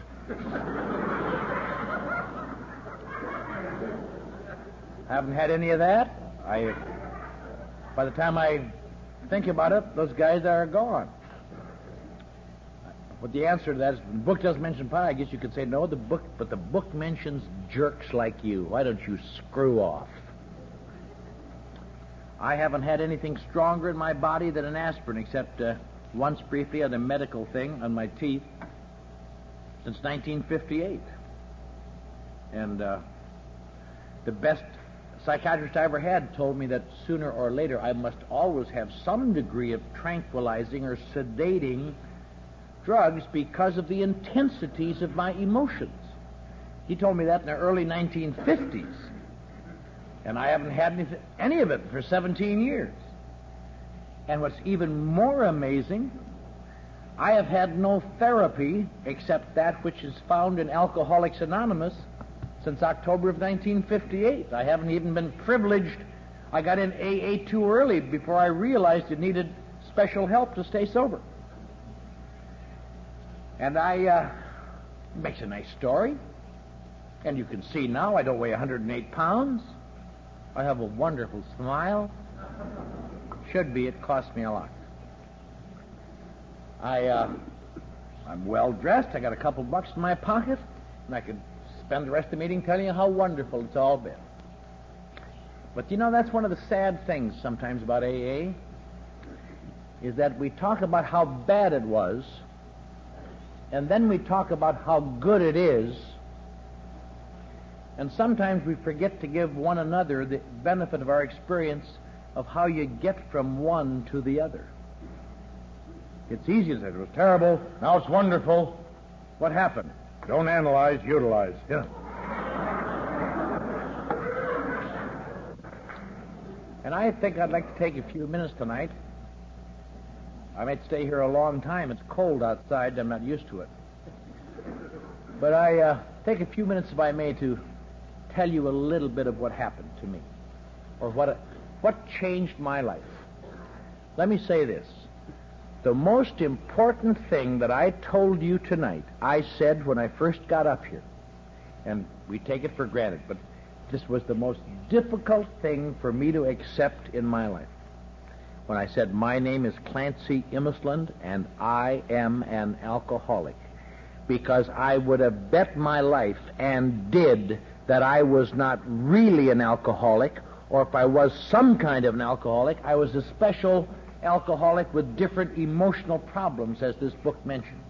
A: Haven't had any of that. I By the time I think about it, those guys are gone. But the answer to that is, the book doesn't mention pot. I guess you could say no, the book, but the book mentions jerks like you. Why don't you screw off? I haven't had anything stronger in my body than an aspirin, except uh, once briefly on a medical thing on my teeth, since nineteen fifty-eight. And uh, the best psychiatrist I ever had told me that sooner or later I must always have some degree of tranquilizing or sedating drugs because of the intensities of my emotions. He told me that in the early nineteen fifties. And I haven't had any, any of it for seventeen years. And what's even more amazing, I have had no therapy except that which is found in Alcoholics Anonymous since October of nineteen fifty-eight. I haven't even been privileged. I got in A A too early before I realized it needed special help to stay sober. And I, uh, it makes a nice story. And you can see now I don't weigh one hundred eight pounds. I have a wonderful smile. Should be. It cost me a lot. I, uh, I'm well dressed. I got a couple bucks in my pocket, and I could spend the rest of the meeting telling you how wonderful it's all been. But you know, that's one of the sad things sometimes about A A, is that we talk about how bad it was, and then we talk about how good it is, and sometimes we forget to give one another the benefit of our experience of how you get from one to the other. It's easy to say, it was terrible, now it's wonderful. What happened? Don't analyze, utilize. Yeah. And I think I'd like to take a few minutes tonight. I might stay here a long time. It's cold outside. I'm not used to it. But I uh, take a few minutes, if I may, to tell you a little bit of what happened to me, or what what changed my life. Let me say this. The most important thing that I told you tonight, I said when I first got up here, and we take it for granted, but this was the most difficult thing for me to accept in my life. When I said, my name is Clancy Imisland, and I am an alcoholic, because I would have bet my life, and did, that I was not really an alcoholic, or if I was some kind of an alcoholic, I was a special alcoholic with different emotional problems, as this book mentions.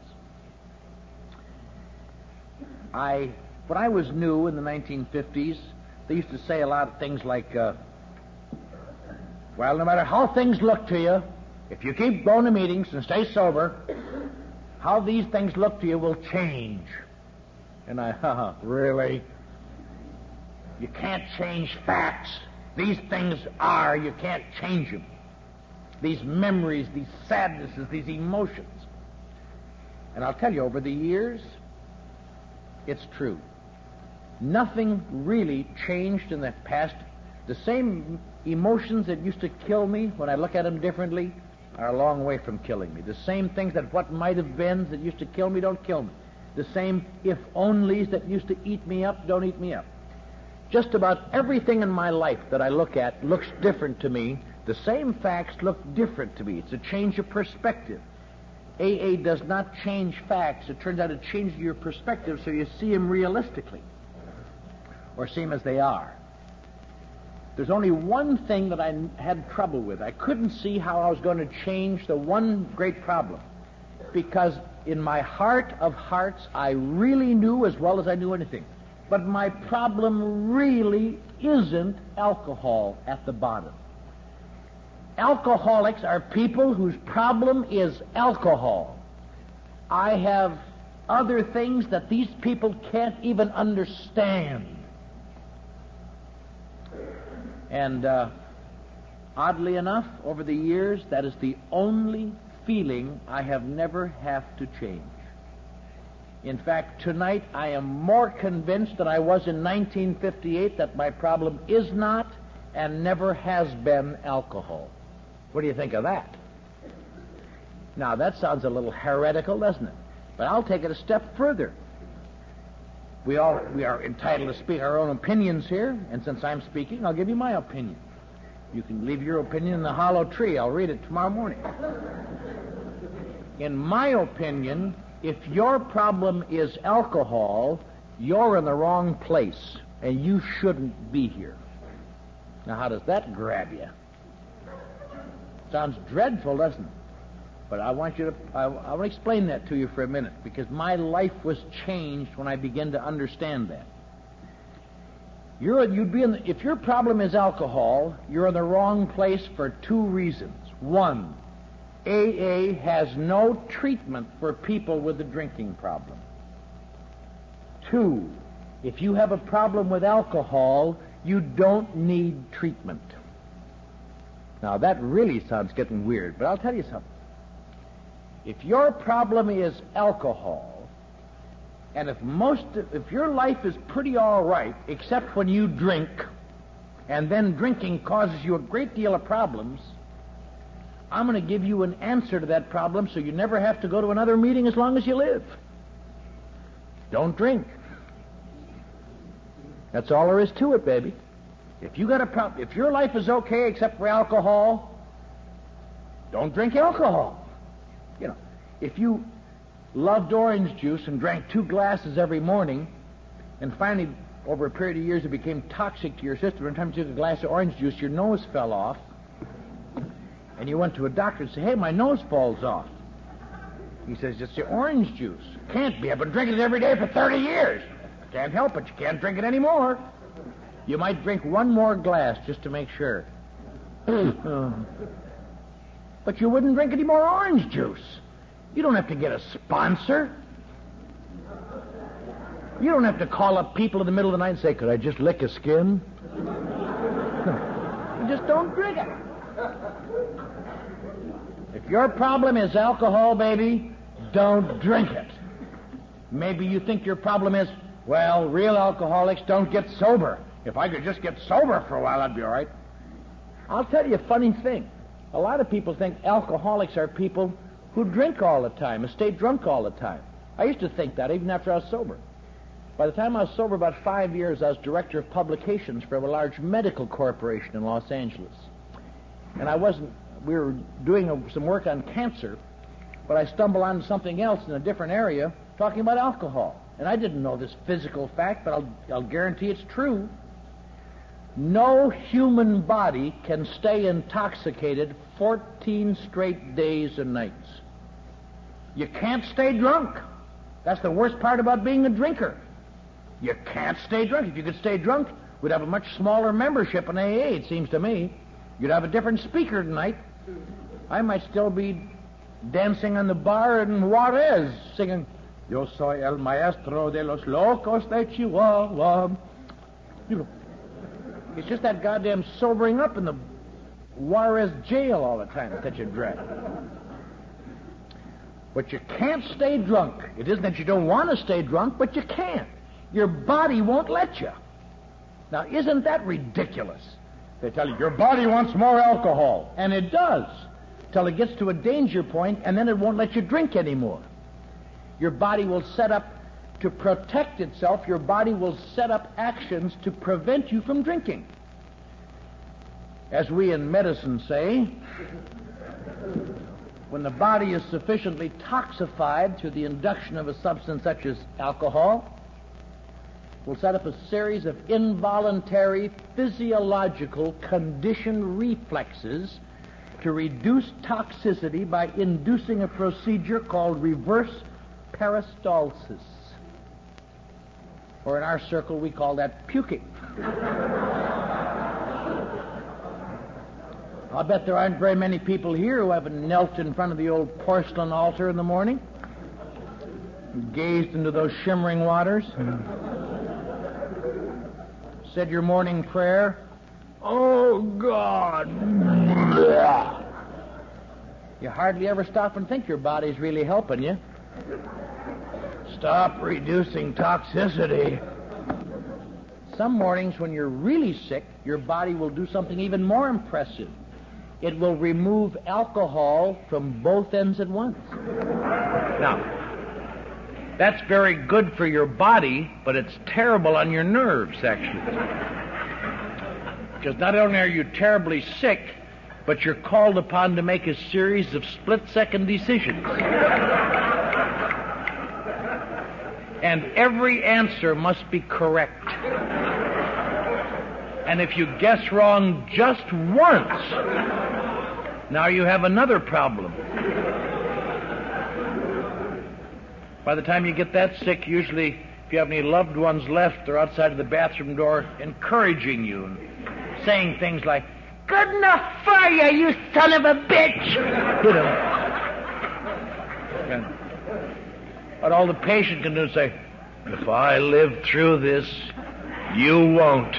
A: I, when I was new in the nineteen fifties, they used to say a lot of things like, uh, well, no matter how things look to you, if you keep going to meetings and stay sober, how these things look to you will change. And I, haha, really? You can't change facts. These things are, you can't change them. These memories, these sadnesses, these emotions. And I'll tell you, over the years, it's true. Nothing really changed in the past. The same emotions that used to kill me, when I look at them differently, are a long way from killing me. The same things that what might have been that used to kill me don't kill me. The same if-onlys that used to eat me up don't eat me up. Just about everything in my life that I look at looks different to me. The same facts look different to me. It's a change of perspective. A A does not change facts. It turns out it changes your perspective so you see them realistically, or see them as they are. There's only one thing that I had trouble with. I couldn't see how I was going to change the one great problem, because in my heart of hearts, I really knew as well as I knew anything. But my problem really isn't alcohol at the bottom. Alcoholics are people whose problem is alcohol. I have other things that these people can't even understand. And uh, oddly enough, over the years, that is the only feeling I have never have to change. In fact, tonight I am more convinced than I was in nineteen fifty-eight that my problem is not and never has been alcohol. What do you think of that? Now, that sounds a little heretical, doesn't it? But I'll take it a step further. We all we are entitled to speak our own opinions here, and since I'm speaking, I'll give you my opinion. You can leave your opinion in the hollow tree. I'll read it tomorrow morning. In my opinion, if your problem is alcohol, you're in the wrong place, and you shouldn't be here. Now, how does that grab you? Sounds dreadful, doesn't it? But I want you to, I, I want to explain that to you for a minute, because my life was changed when I began to understand that. You're, you'd be in the, if your problem is alcohol, you're in the wrong place for two reasons. One, A A has no treatment for people with a drinking problem. Two, if you have a problem with alcohol, you don't need treatment. Now, that really sounds getting weird, but I'll tell you something. If your problem is alcohol, and if most, if your life is pretty all right, except when you drink, and then drinking causes you a great deal of problems, I'm going to give you an answer to that problem so you never have to go to another meeting as long as you live. Don't drink. That's all there is to it, baby. If you got a problem, if your life is okay except for alcohol, don't drink alcohol. You know, if you loved orange juice and drank two glasses every morning, and finally, over a period of years, it became toxic to your system, every time you took a glass of orange juice, your nose fell off, and you went to a doctor and said, hey, my nose falls off. He says, it's the orange juice. Can't be. I've been drinking it every day for thirty years. Can't help it. You can't drink it anymore. You might drink one more glass just to make sure. But you wouldn't drink any more orange juice. You don't have to get a sponsor. You don't have to call up people in the middle of the night and say, could I just lick a skin? No. You just don't drink it. If your problem is alcohol, baby, don't drink it. Maybe you think your problem is, well, real alcoholics don't get sober. If I could just get sober for a while, I'd be all right. I'll tell you a funny thing. A lot of people think alcoholics are people who drink all the time and stay drunk all the time. I used to think that even after I was sober. By the time I was sober, about five years, I was director of publications for a large medical corporation in Los Angeles. And I wasn't, we were doing a, some work on cancer, but I stumbled on something else in a different area talking about alcohol. And I didn't know this physical fact, but I'll, I'll guarantee it's true. No human body can stay intoxicated fourteen straight days and nights. You can't stay drunk. That's the worst part about being a drinker. You can't stay drunk. If you could stay drunk, we'd have a much smaller membership in A A, it seems to me. You'd have a different speaker tonight. I might still be dancing on the bar in Juarez, singing, Yo soy el maestro de los locos de Chihuahua. You know, it's just that goddamn sobering up in the Juarez jail all the time that you dread. But you can't stay drunk. It isn't that you don't want to stay drunk, but you can't. Your body won't let you. Now, isn't that ridiculous? They tell you, your body wants more alcohol. And it does, till it gets to a danger point, and then it won't let you drink anymore. Your body will set up, to protect itself, your body will set up actions to prevent you from drinking. As we in medicine say, when the body is sufficiently toxified through the induction of a substance such as alcohol, will set up a series of involuntary physiological conditioned reflexes to reduce toxicity by inducing a procedure called reverse peristalsis. Or in our circle, we call that puking. I'll bet there aren't very many people here who haven't knelt in front of the old porcelain altar in the morning and gazed into those shimmering waters, said your morning prayer, Oh, God. You hardly ever stop and think your body's really helping you. Stop reducing toxicity. Some mornings when you're really sick, your body will do something even more impressive. It will remove alcohol from both ends at once. Now, that's very good for your body, but it's terrible on your nerves, actually. Because not only are you terribly sick, but you're called upon to make a series of split-second decisions. And every answer must be correct. And if you guess wrong just once, now you have another problem. By the time you get that sick, usually, if you have any loved ones left, they're outside of the bathroom door encouraging you and saying things like, "Good enough for you, you son of a bitch!" You know. And what all the patient can do is say, "If I live through this, you won't."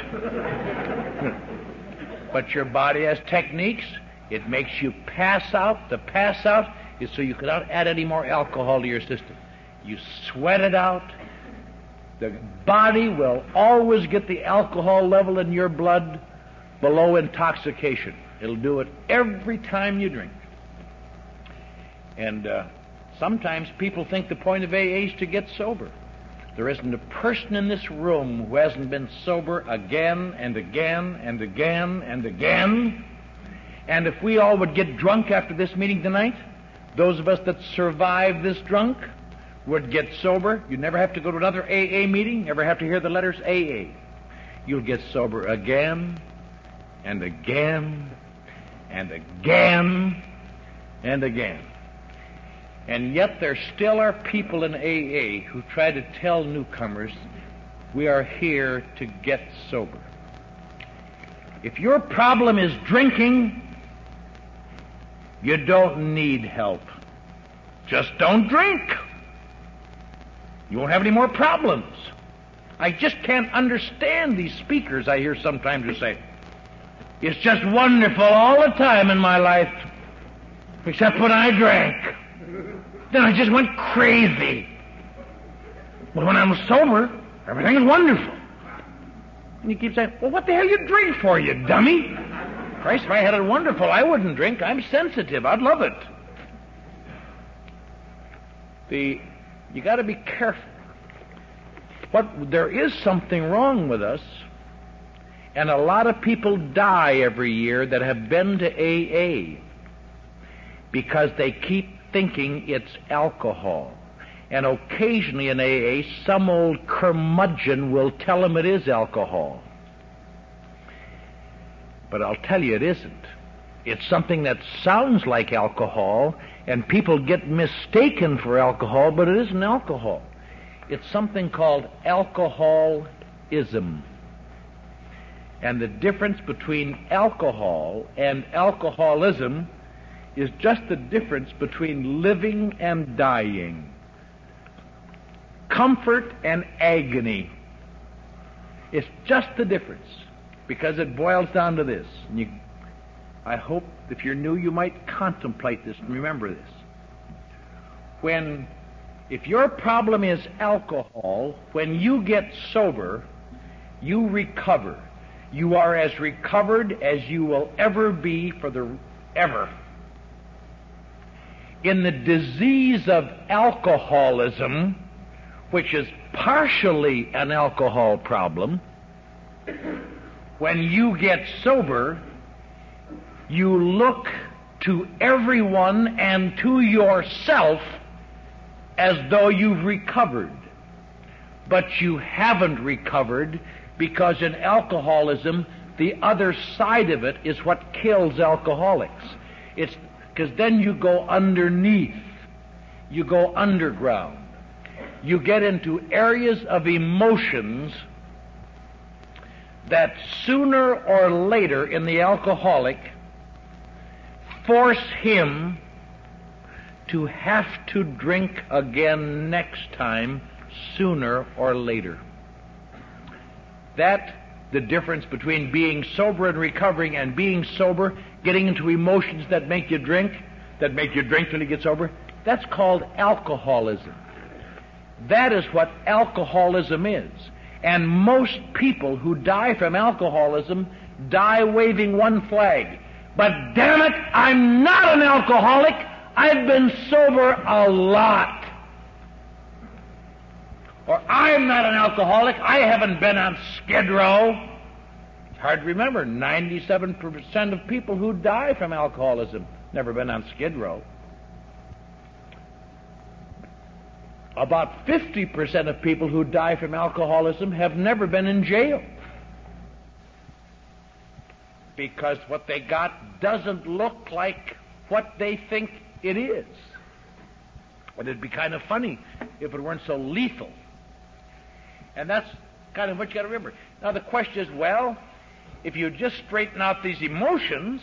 A: But your body has techniques. It makes you pass out. The pass out is so you cannot add any more alcohol to your system. You sweat it out. The body will always get the alcohol level in your blood below intoxication. It'll do it every time you drink. And uh, sometimes people think the point of A A is to get sober. There isn't a person in this room who hasn't been sober again and again and again and again. And if we all would get drunk after this meeting tonight, those of us that survive this drunk would get sober. You'd never have to go to another A A meeting, never have to hear the letters A A. You'll get sober again and again and again and again. And yet there still are people in A A who try to tell newcomers, we are here to get sober. If your problem is drinking, you don't need help. Just don't drink. You won't have any more problems. I just can't understand these speakers I hear sometimes who say, it's just wonderful all the time in my life, except when I drank. Then I just went crazy. But when I'm sober, everything is wonderful. And you keep saying, well, what the hell you drink for, you dummy? Christ, if I had it wonderful, I wouldn't drink. I'm sensitive. I'd love it. The, you got to be careful. What, there is something wrong with us, and a lot of people die every year that have been to A A because they keep thinking it's alcohol. And occasionally in A A, some old curmudgeon will tell them it is alcohol. But I'll tell you it isn't. It's something that sounds like alcohol, and people get mistaken for alcohol, but it isn't alcohol. It's something called alcoholism. And the difference between alcohol and alcoholism is just the difference between living and dying. Comfort and agony. It's just the difference, because it boils down to this. And you, I hope if you're new you might contemplate this and remember this. When, if your problem is alcohol, when you get sober, you recover. You are as recovered as you will ever be for the ever. In the disease of alcoholism, which is partially an alcohol problem, when you get sober, you look to everyone and to yourself as though you've recovered. But you haven't recovered, because in alcoholism, the other side of it is what kills alcoholics. It's because then you go underneath. You go underground. You get into areas of emotions that sooner or later in the alcoholic force him to have to drink again next time, sooner or later. That, the difference between being sober and recovering, and being sober, getting into emotions that make you drink, that make you drink till you get sober, that's called alcoholism. That is what alcoholism is. And most people who die from alcoholism die waving one flag. But damn it, I'm not an alcoholic. I've been sober a lot. Or I'm not an alcoholic. I haven't been on Skid Row. Hard to remember, ninety-seven percent of people who die from alcoholism never been on Skid Row. About fifty percent of people who die from alcoholism have never been in jail. Because what they got doesn't look like what they think it is. And it'd be kind of funny if it weren't so lethal. And that's kind of what you got to remember. Now the question is, well, if you just straighten out these emotions,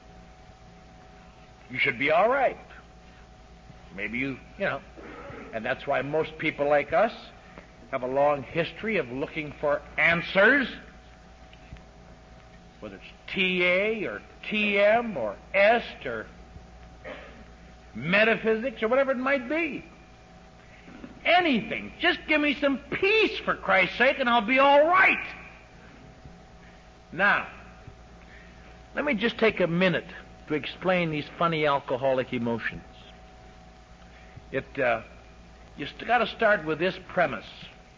A: you should be all right. Maybe you, you know, and that's why most people like us have a long history of looking for answers, whether it's T A or T M or EST or metaphysics or whatever it might be. Anything. Just give me some peace, for Christ's sake, and I'll be all right. Now, let me just take a minute to explain these funny alcoholic emotions. It, uh, you got to start with this premise.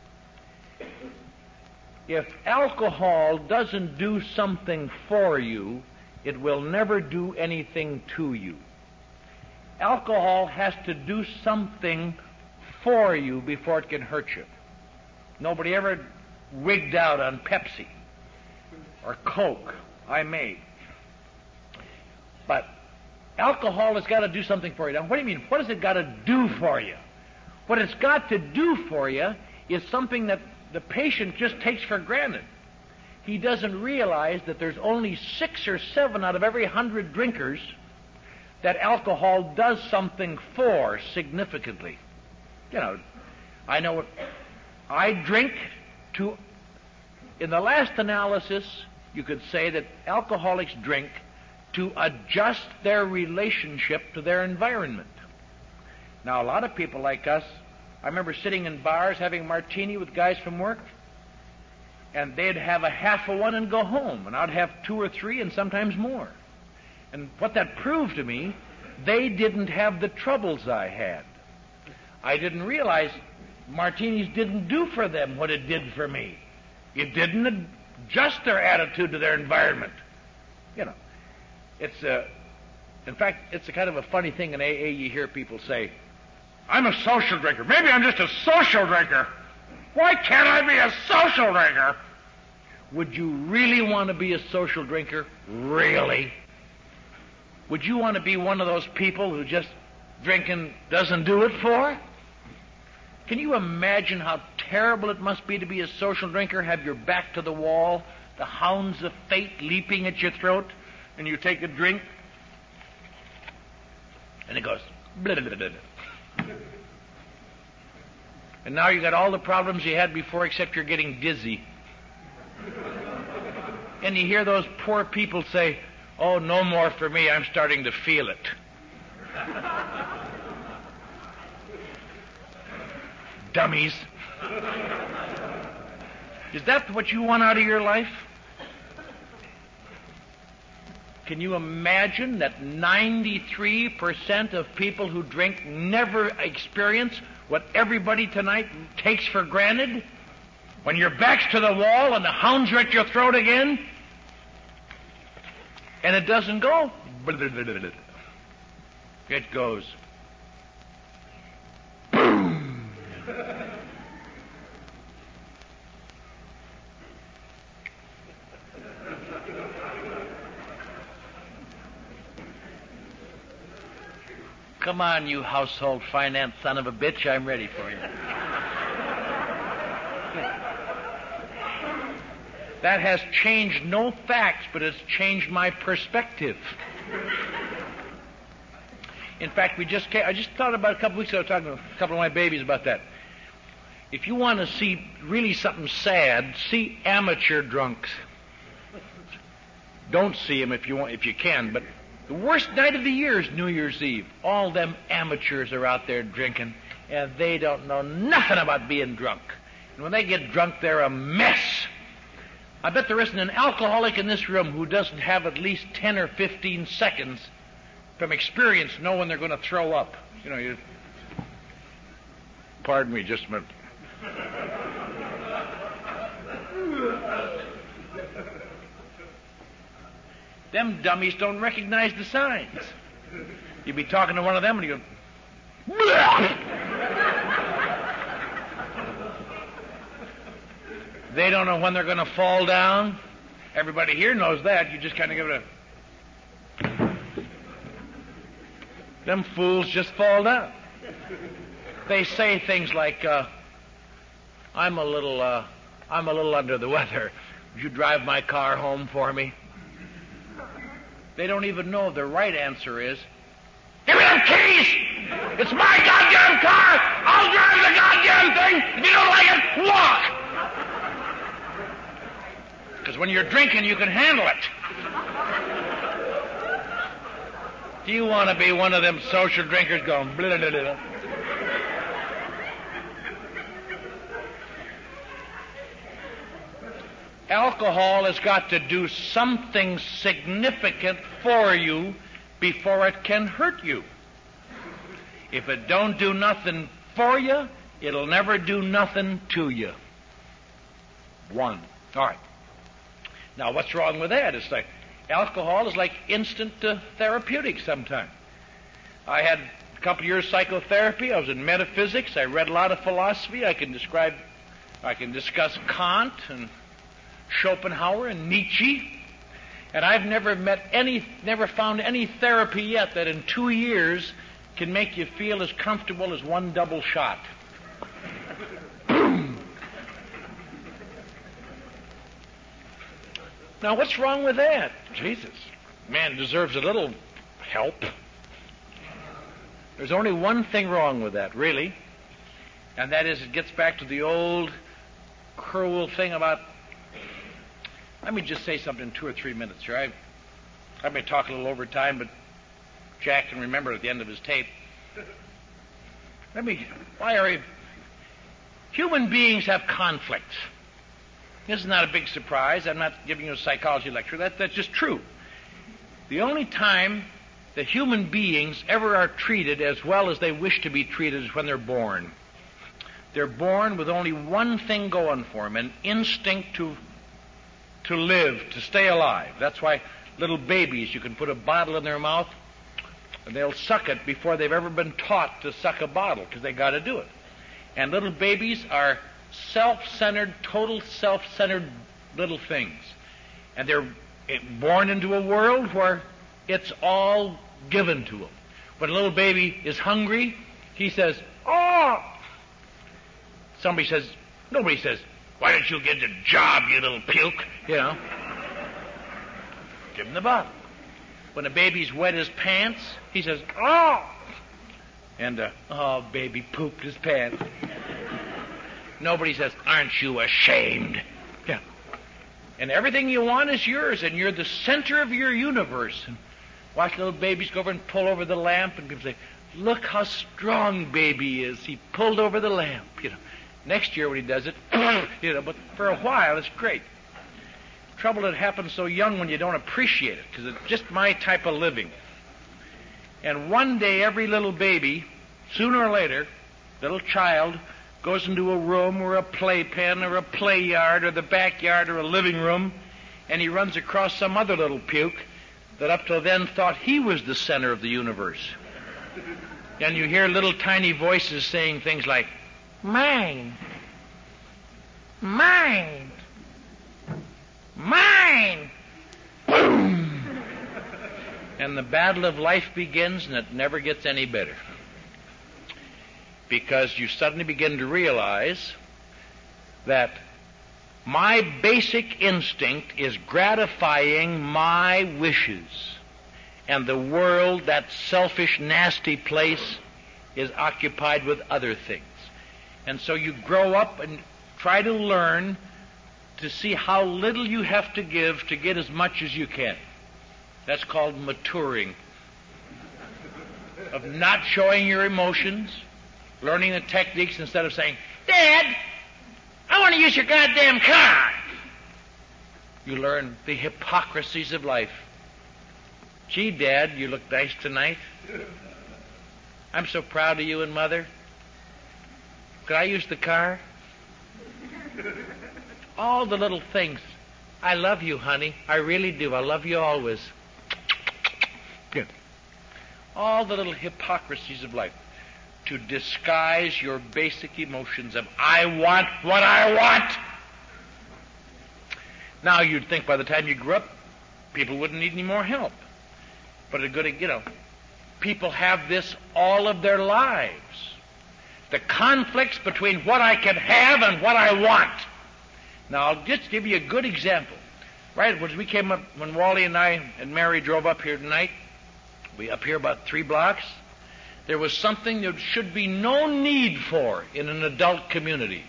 A: If alcohol doesn't do something for you, it will never do anything to you. Alcohol has to do something for you before it can hurt you. Nobody ever wigged out on Pepsi or Coke. I may. But alcohol has got to do something for you. Now, what do you mean? What has it got to do for you? What it's got to do for you is something that the patient just takes for granted. He doesn't realize that there's only six or seven out of every hundred drinkers that alcohol does something for significantly. You know, I know what I drink to, in the last analysis, you could say that alcoholics drink to adjust their relationship to their environment. Now, a lot of people like us, I remember sitting in bars having martini with guys from work, and they'd have a half of one and go home, and I'd have two or three and sometimes more. And what that proved to me, they didn't have the troubles I had. I didn't realize martinis didn't do for them what it did for me. It didn't adjust their attitude to their environment. You know, it's a, in fact, it's a kind of a funny thing in A A. You hear people say, I'm a social drinker. Maybe I'm just a social drinker. Why can't I be a social drinker? Would you really want to be a social drinker? Really? Would you want to be one of those people who just drinking doesn't do it for? Can you imagine how terrible it must be to be a social drinker, have your back to the wall, the hounds of fate leaping at your throat, and you take a drink, and it goes, blah, blah, blah, blah. And now you got all the problems you had before, except you're getting dizzy. And you hear those poor people say, oh, no more for me, I'm starting to feel it. Dummies. Is that what you want out of your life? Can you imagine that ninety-three percent of people who drink never experience what everybody tonight takes for granted? When your back's to the wall and the hounds are at your throat again, and it doesn't go, it goes. Boom! Come on, you household finance son of a bitch, I'm ready for you. That has changed no facts, but it's changed my perspective. In fact, we just came, I just thought about a couple weeks ago, talking to a couple of my babies about that. If you want to see really something sad, see amateur drunks. Don't see them if you want, if you can, but the worst night of the year is New Year's Eve. All them amateurs are out there drinking, and they don't know nothing about being drunk. And when they get drunk, they're a mess. I bet there isn't an alcoholic in this room who doesn't have at least ten or fifteen seconds from experience know when they're going to throw up. You know, you... Pardon me just a minute. Them dummies don't recognize the signs. You'd be talking to one of them and you go, they don't know when they're going to fall down. Everybody here knows that. You just kind of give it a... Them fools just fall down. They say things like, uh, I'm a little, uh, I'm a little under the weather. Would you drive my car home for me? They don't even know the right answer is, give me them keys! It's my goddamn car! I'll drive the goddamn thing! If you don't like it, walk! Because when you're drinking, you can handle it. Do you want to be one of them social drinkers going, blah, blah, blah? Alcohol has got to do something significant for you before it can hurt you. If it don't do nothing for you, it'll never do nothing to you. One. All right. Now, what's wrong with that? It's like alcohol is like instant uh, therapeutic sometimes. I had a couple of years psychotherapy. I was in metaphysics. I read a lot of philosophy. I can describe, I can discuss Kant and Schopenhauer and Nietzsche. And I've never met any, never found any therapy yet that in two years can make you feel as comfortable as one double shot. Now, what's wrong with that? Jesus, man deserves a little help. There's only one thing wrong with that, really, and that is it gets back to the old cruel thing about, let me just say something in two or three minutes here. I, I may talk a little over time, but Jack can remember at the end of his tape. Let me, why are we, human beings have conflicts. This is not a big surprise. I'm not giving you a psychology lecture. That, that's just true. The only time that human beings ever are treated as well as they wish to be treated is when they're born. They're born with only one thing going for them, an instinct to, to live, to stay alive. That's why little babies, you can put a bottle in their mouth, and they'll suck it before they've ever been taught to suck a bottle, because they got to do it. And little babies are self-centered, total self-centered little things. And they're born into a world where it's all given to them. When a little baby is hungry, he says, oh! Somebody says, nobody says, why don't you get a job, you little puke? You know. Give him the bottle. When a baby's wet his pants, he says, oh! And, uh, oh, baby pooped his pants. Nobody says, aren't you ashamed? Yeah. And everything you want is yours, and you're the center of your universe. And watch little babies go over and pull over the lamp, and people say, look how strong baby is. He pulled over the lamp, you know. Next year when he does it, you know, but for a while it's great. Trouble, it happens so young when you don't appreciate it, because it's just my type of living. And one day every little baby, sooner or later, little child, goes into a room or a playpen or a play yard or the backyard or a living room, and he runs across some other little puke that up till then thought he was the center of the universe. And you hear little tiny voices saying things like, mine, mine, mine. Boom! And the battle of life begins, and it never gets any better. Because you suddenly begin to realize that my basic instinct is gratifying my wishes, and the world, that selfish, nasty place, is occupied with other things. And so you grow up and try to learn to see how little you have to give to get as much as you can. That's called maturing. Of not showing your emotions, learning the techniques instead of saying, Dad, I want to use your goddamn car. You learn the hypocrisies of life. Gee, Dad, you look nice tonight. I'm so proud of you and Mother. Could I use the car? All the little things. I love you, honey. I really do. I love you always.
B: all the little hypocrisies of life, to disguise your basic emotions of, I want what I want. Now, you'd think by the time you grew up, people wouldn't need any more help. But a good, you know, people have this all of their lives. The conflicts between what I can have and what I want. Now, I'll just give you a good example. Right, when we came up, when Wally and I and Mary drove up here tonight, we up here about three blocks, there was something there should be no need for in an adult community.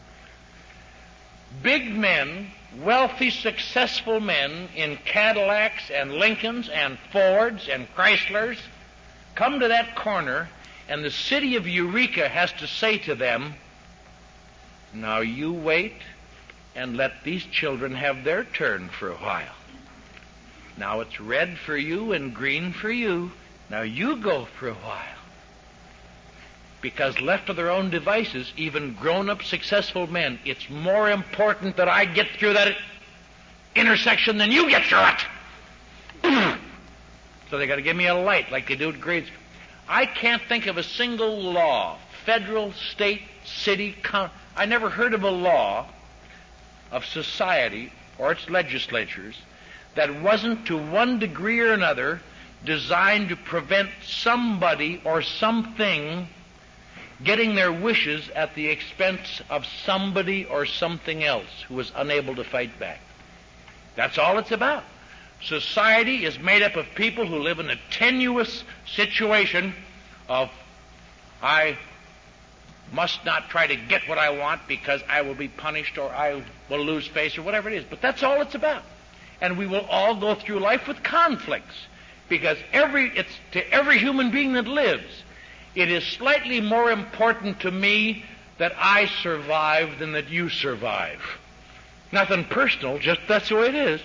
B: Big men, wealthy, successful men in Cadillacs and Lincolns and Fords and Chryslers come to that corner, and the city of Eureka has to say to them, now you wait and let these children have their turn for a while. Now it's red for you and green for you. Now you go for a while. Because left to their own devices, even grown-up successful men, it's more important that I get through that intersection than you get through it. So they got to give me a light like they do at grade school. I can't think of a single law, federal, state, city, county. I never heard of a law of society or its legislatures that wasn't to one degree or another designed to prevent somebody or something getting their wishes at the expense of somebody or something else who was unable to fight back. That's all it's about. Society is made up of people who live in a tenuous situation of, I must not try to get what I want because I will be punished or I will lose face or whatever it is. But that's all it's about. And we will all go through life with conflicts because every it's to every human being that lives, it is slightly more important to me that I survive than that you survive. Nothing personal, just that's the way it is.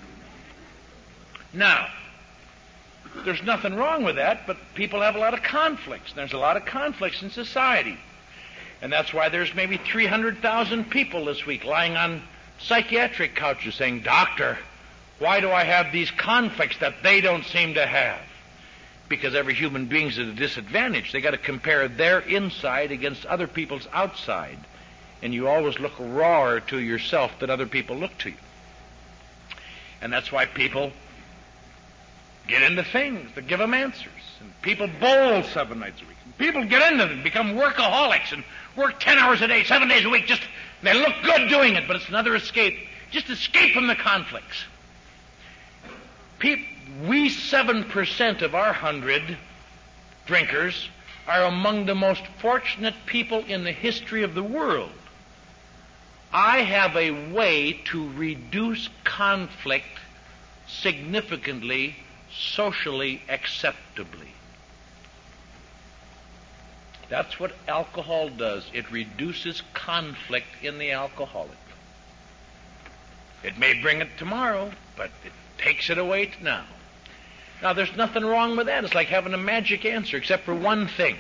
B: Now, there's nothing wrong with that, but people have a lot of conflicts. There's a lot of conflicts in society. And that's why there's maybe three hundred thousand people this week lying on psychiatric couches saying, Doctor, why do I have these conflicts that they don't seem to have? Because every human being's at a disadvantage. They got to compare their inside against other people's outside. And you always look rawer to yourself than other people look to you. And that's why people get into things that give them answers. And people bowl seven nights a week. And people get into them, become workaholics and work ten hours a day, seven days a week. Just they look good doing it, but it's another escape. Just escape from the conflicts. People, we seven percent of our hundred drinkers are among the most fortunate people in the history of the world. I have a way to reduce conflict significantly, socially acceptably. That's what alcohol does. It reduces conflict in the alcoholic. It may bring it tomorrow, but it takes it away now. Now, there's nothing wrong with that. It's like having a magic answer, except for one thing.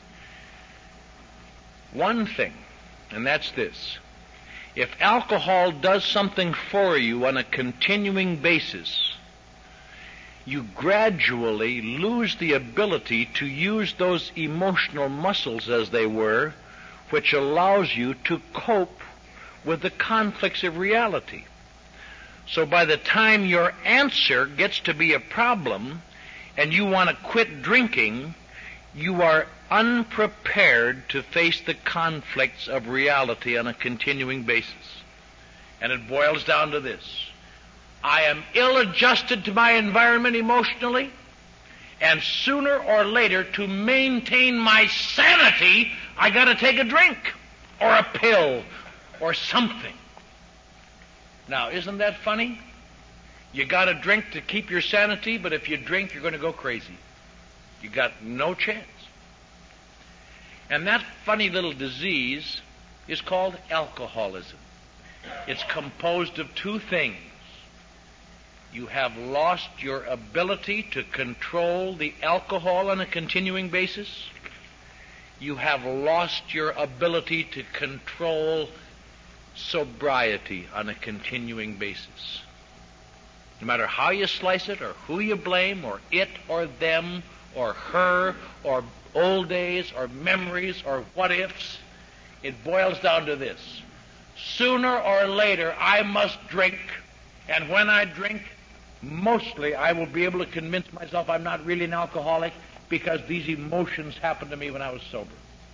B: One thing, and that's this. If alcohol does something for you on a continuing basis, you gradually lose the ability to use those emotional muscles, as they were, which allows you to cope with the conflicts of reality. So by the time your answer gets to be a problem and you want to quit drinking, you are unprepared to face the conflicts of reality on a continuing basis. And it boils down to this. I am ill-adjusted to my environment emotionally, and sooner or later, to maintain my sanity, I got to take a drink or a pill or something. Now, isn't that funny? You got to drink to keep your sanity, but if you drink, you're going to go crazy. You got no chance. And that funny little disease is called alcoholism. It's composed of two things. You have lost your ability to control the alcohol on a continuing basis. You have lost your ability to control sobriety on a continuing basis. No matter how you slice it, or who you blame, or it, or them, or her or old days or memories or what-ifs. It boils down to this. Sooner or later, I must drink, and when I drink, mostly I will be able to convince myself I'm not really an alcoholic because these emotions happened to me when I was sober.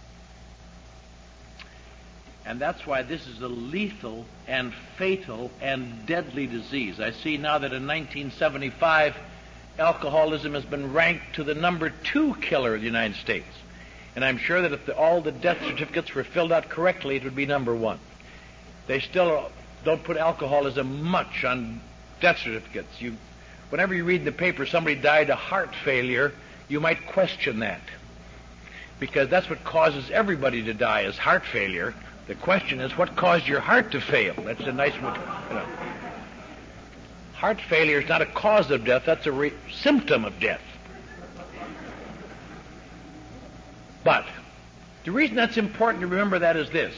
B: And that's why this is a lethal and fatal and deadly disease. I see now that in nineteen seventy-five, alcoholism has been ranked to the number two killer in the United States. And I'm sure that if the, all the death certificates were filled out correctly, it would be number one. They still don't put alcoholism much on death certificates. You, whenever you read in the paper somebody died of heart failure, you might question that. Because that's what causes everybody to die, is heart failure. The question is, what caused your heart to fail? That's a nice one. You know. Heart failure is not a cause of death, that's a re- symptom of death. But the reason that's important to remember that is this.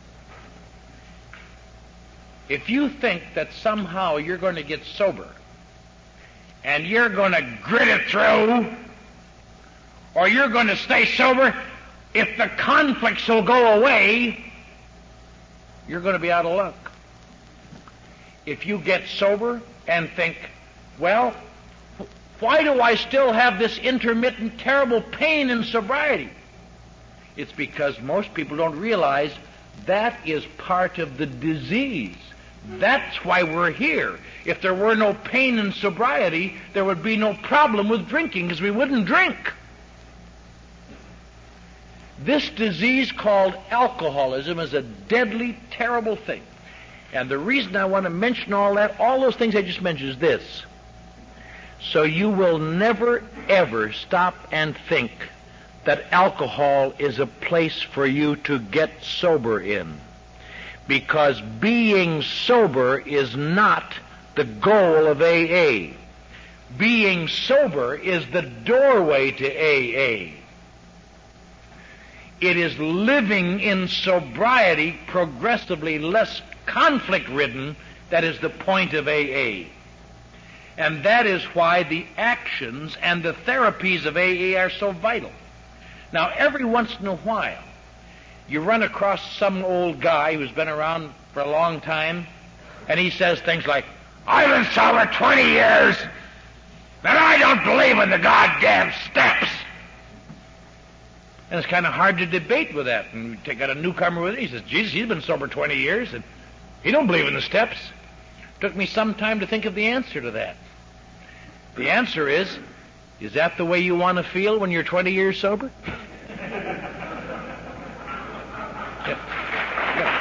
B: If you think that somehow you're going to get sober and you're going to grit it through, or you're going to stay sober, if the conflicts will go away, you're going to be out of luck. If you get sober and think, well, why do I still have this intermittent terrible pain in sobriety? It's because most people don't realize that is part of the disease. That's why we're here. If there were no pain in sobriety, there would be no problem with drinking, because we wouldn't drink. This disease called alcoholism is a deadly, terrible thing. And the reason I want to mention all that, all those things I just mentioned, is this. So you will never, ever stop and think that alcohol is a place for you to get sober in. Because being sober is not the goal of A A. Being sober is the doorway to A A. It is living in sobriety, progressively less conflict-ridden, that is the point of A A. And that is why the actions and the therapies of A A are so vital. Now, every once in a while, you run across some old guy who's been around for a long time, and he says things like, I've been sober twenty years, and I don't believe in the goddamn steps. And it's kind of hard to debate with that. And we take out a newcomer with it. He says, Jesus, he's been sober twenty years, and he don't believe in the steps. Took me some time to think of the answer to that. The answer is, is that the way you want to feel when you're twenty years sober? Yep. Yep.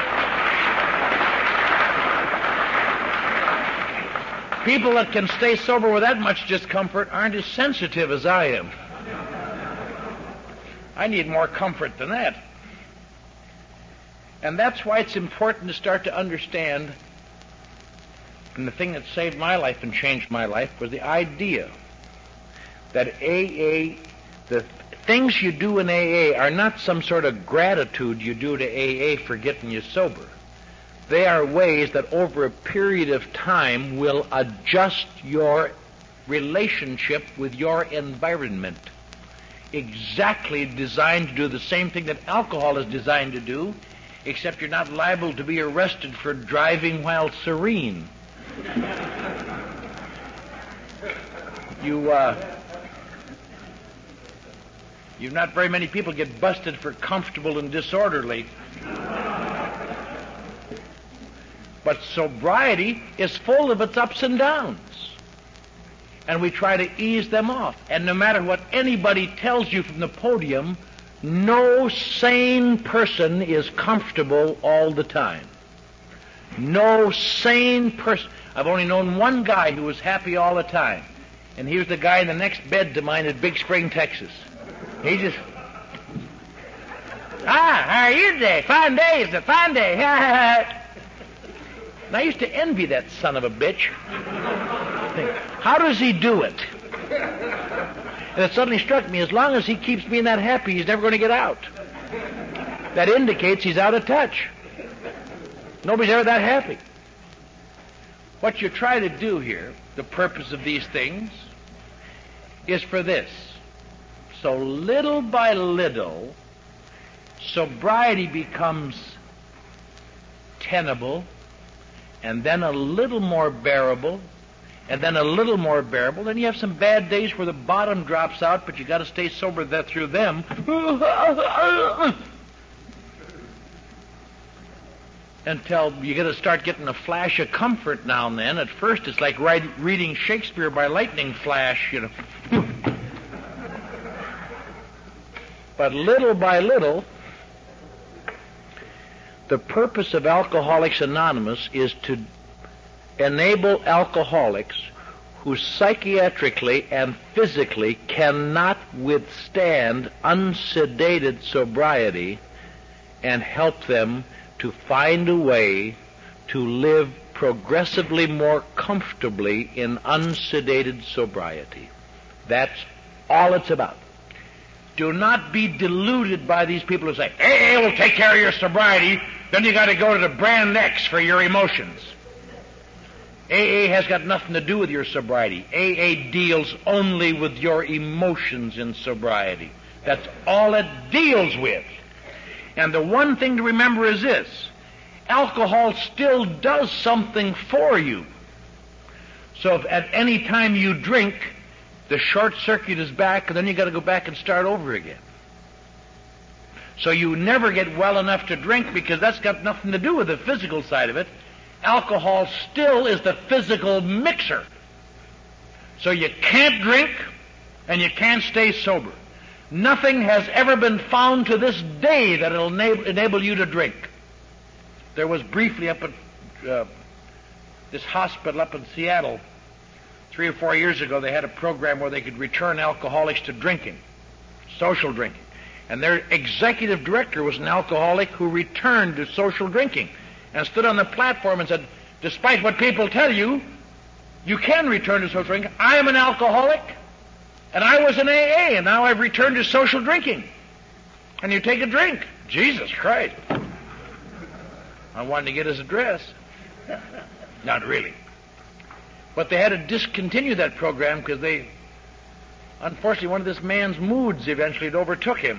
B: People that can stay sober with that much discomfort aren't as sensitive as I am. I need more comfort than that. And that's why it's important to start to understand, and the thing that saved my life and changed my life was the idea that A A, the things you do in A A are not some sort of gratitude you do to A A for getting you sober. They are ways that over a period of time will adjust your relationship with your environment. Exactly designed to do the same thing that alcohol is designed to do, except you're not liable to be arrested for driving while serene. You, uh, you've not very many people get busted for comfortable and disorderly. But sobriety is full of its ups and downs. And we try to ease them off. And no matter what anybody tells you from the podium, no sane person is comfortable all the time. No sane person. I've only known one guy who was happy all the time. And he was the guy in the next bed to mine at Big Spring, Texas. He just... Ah, how are you today? Fine day. It's a fine day. And I used to envy that son of a bitch. How does he do it? And it suddenly struck me, as long as he keeps being that happy, he's never going to get out. That indicates he's out of touch. Nobody's ever that happy. What you try to do here, the purpose of these things, is for this. So little by little, sobriety becomes tenable, and then a little more bearable, and then a little more bearable. Then you have some bad days where the bottom drops out, but you got to stay sober that through them. Until you got to start getting a flash of comfort now and then. At first, it's like write, reading Shakespeare by lightning flash, you know. But little by little, the purpose of Alcoholics Anonymous is to enable alcoholics who psychiatrically and physically cannot withstand unsedated sobriety and help them to find a way to live progressively more comfortably in unsedated sobriety. That's all it's about. Do not be deluded by these people who say, A A will take care of your sobriety, then you got to go to the brand X for your emotions. A A has got nothing to do with your sobriety. A A deals only with your emotions in sobriety. That's all it deals with. And the one thing to remember is this: alcohol still does something for you. So if at any time you drink, the short circuit is back, and then you got to go back and start over again. So you never get well enough to drink, because that's got nothing to do with the physical side of it. Alcohol still is the physical mixer. So you can't drink, and you can't stay sober. Nothing has ever been found to this day that will enable, enable you to drink. There was briefly up at uh, this hospital up in Seattle, three or four years ago, they had a program where they could return alcoholics to drinking, social drinking. And their executive director was an alcoholic who returned to social drinking and stood on the platform and said, despite what people tell you, you can return to social drinking. I am an alcoholic, and I was in A A, and now I've returned to social drinking. And you take a drink. Jesus Christ. I wanted to get his address. Not really. But they had to discontinue that program because they, unfortunately, one of this man's moods eventually overtook him.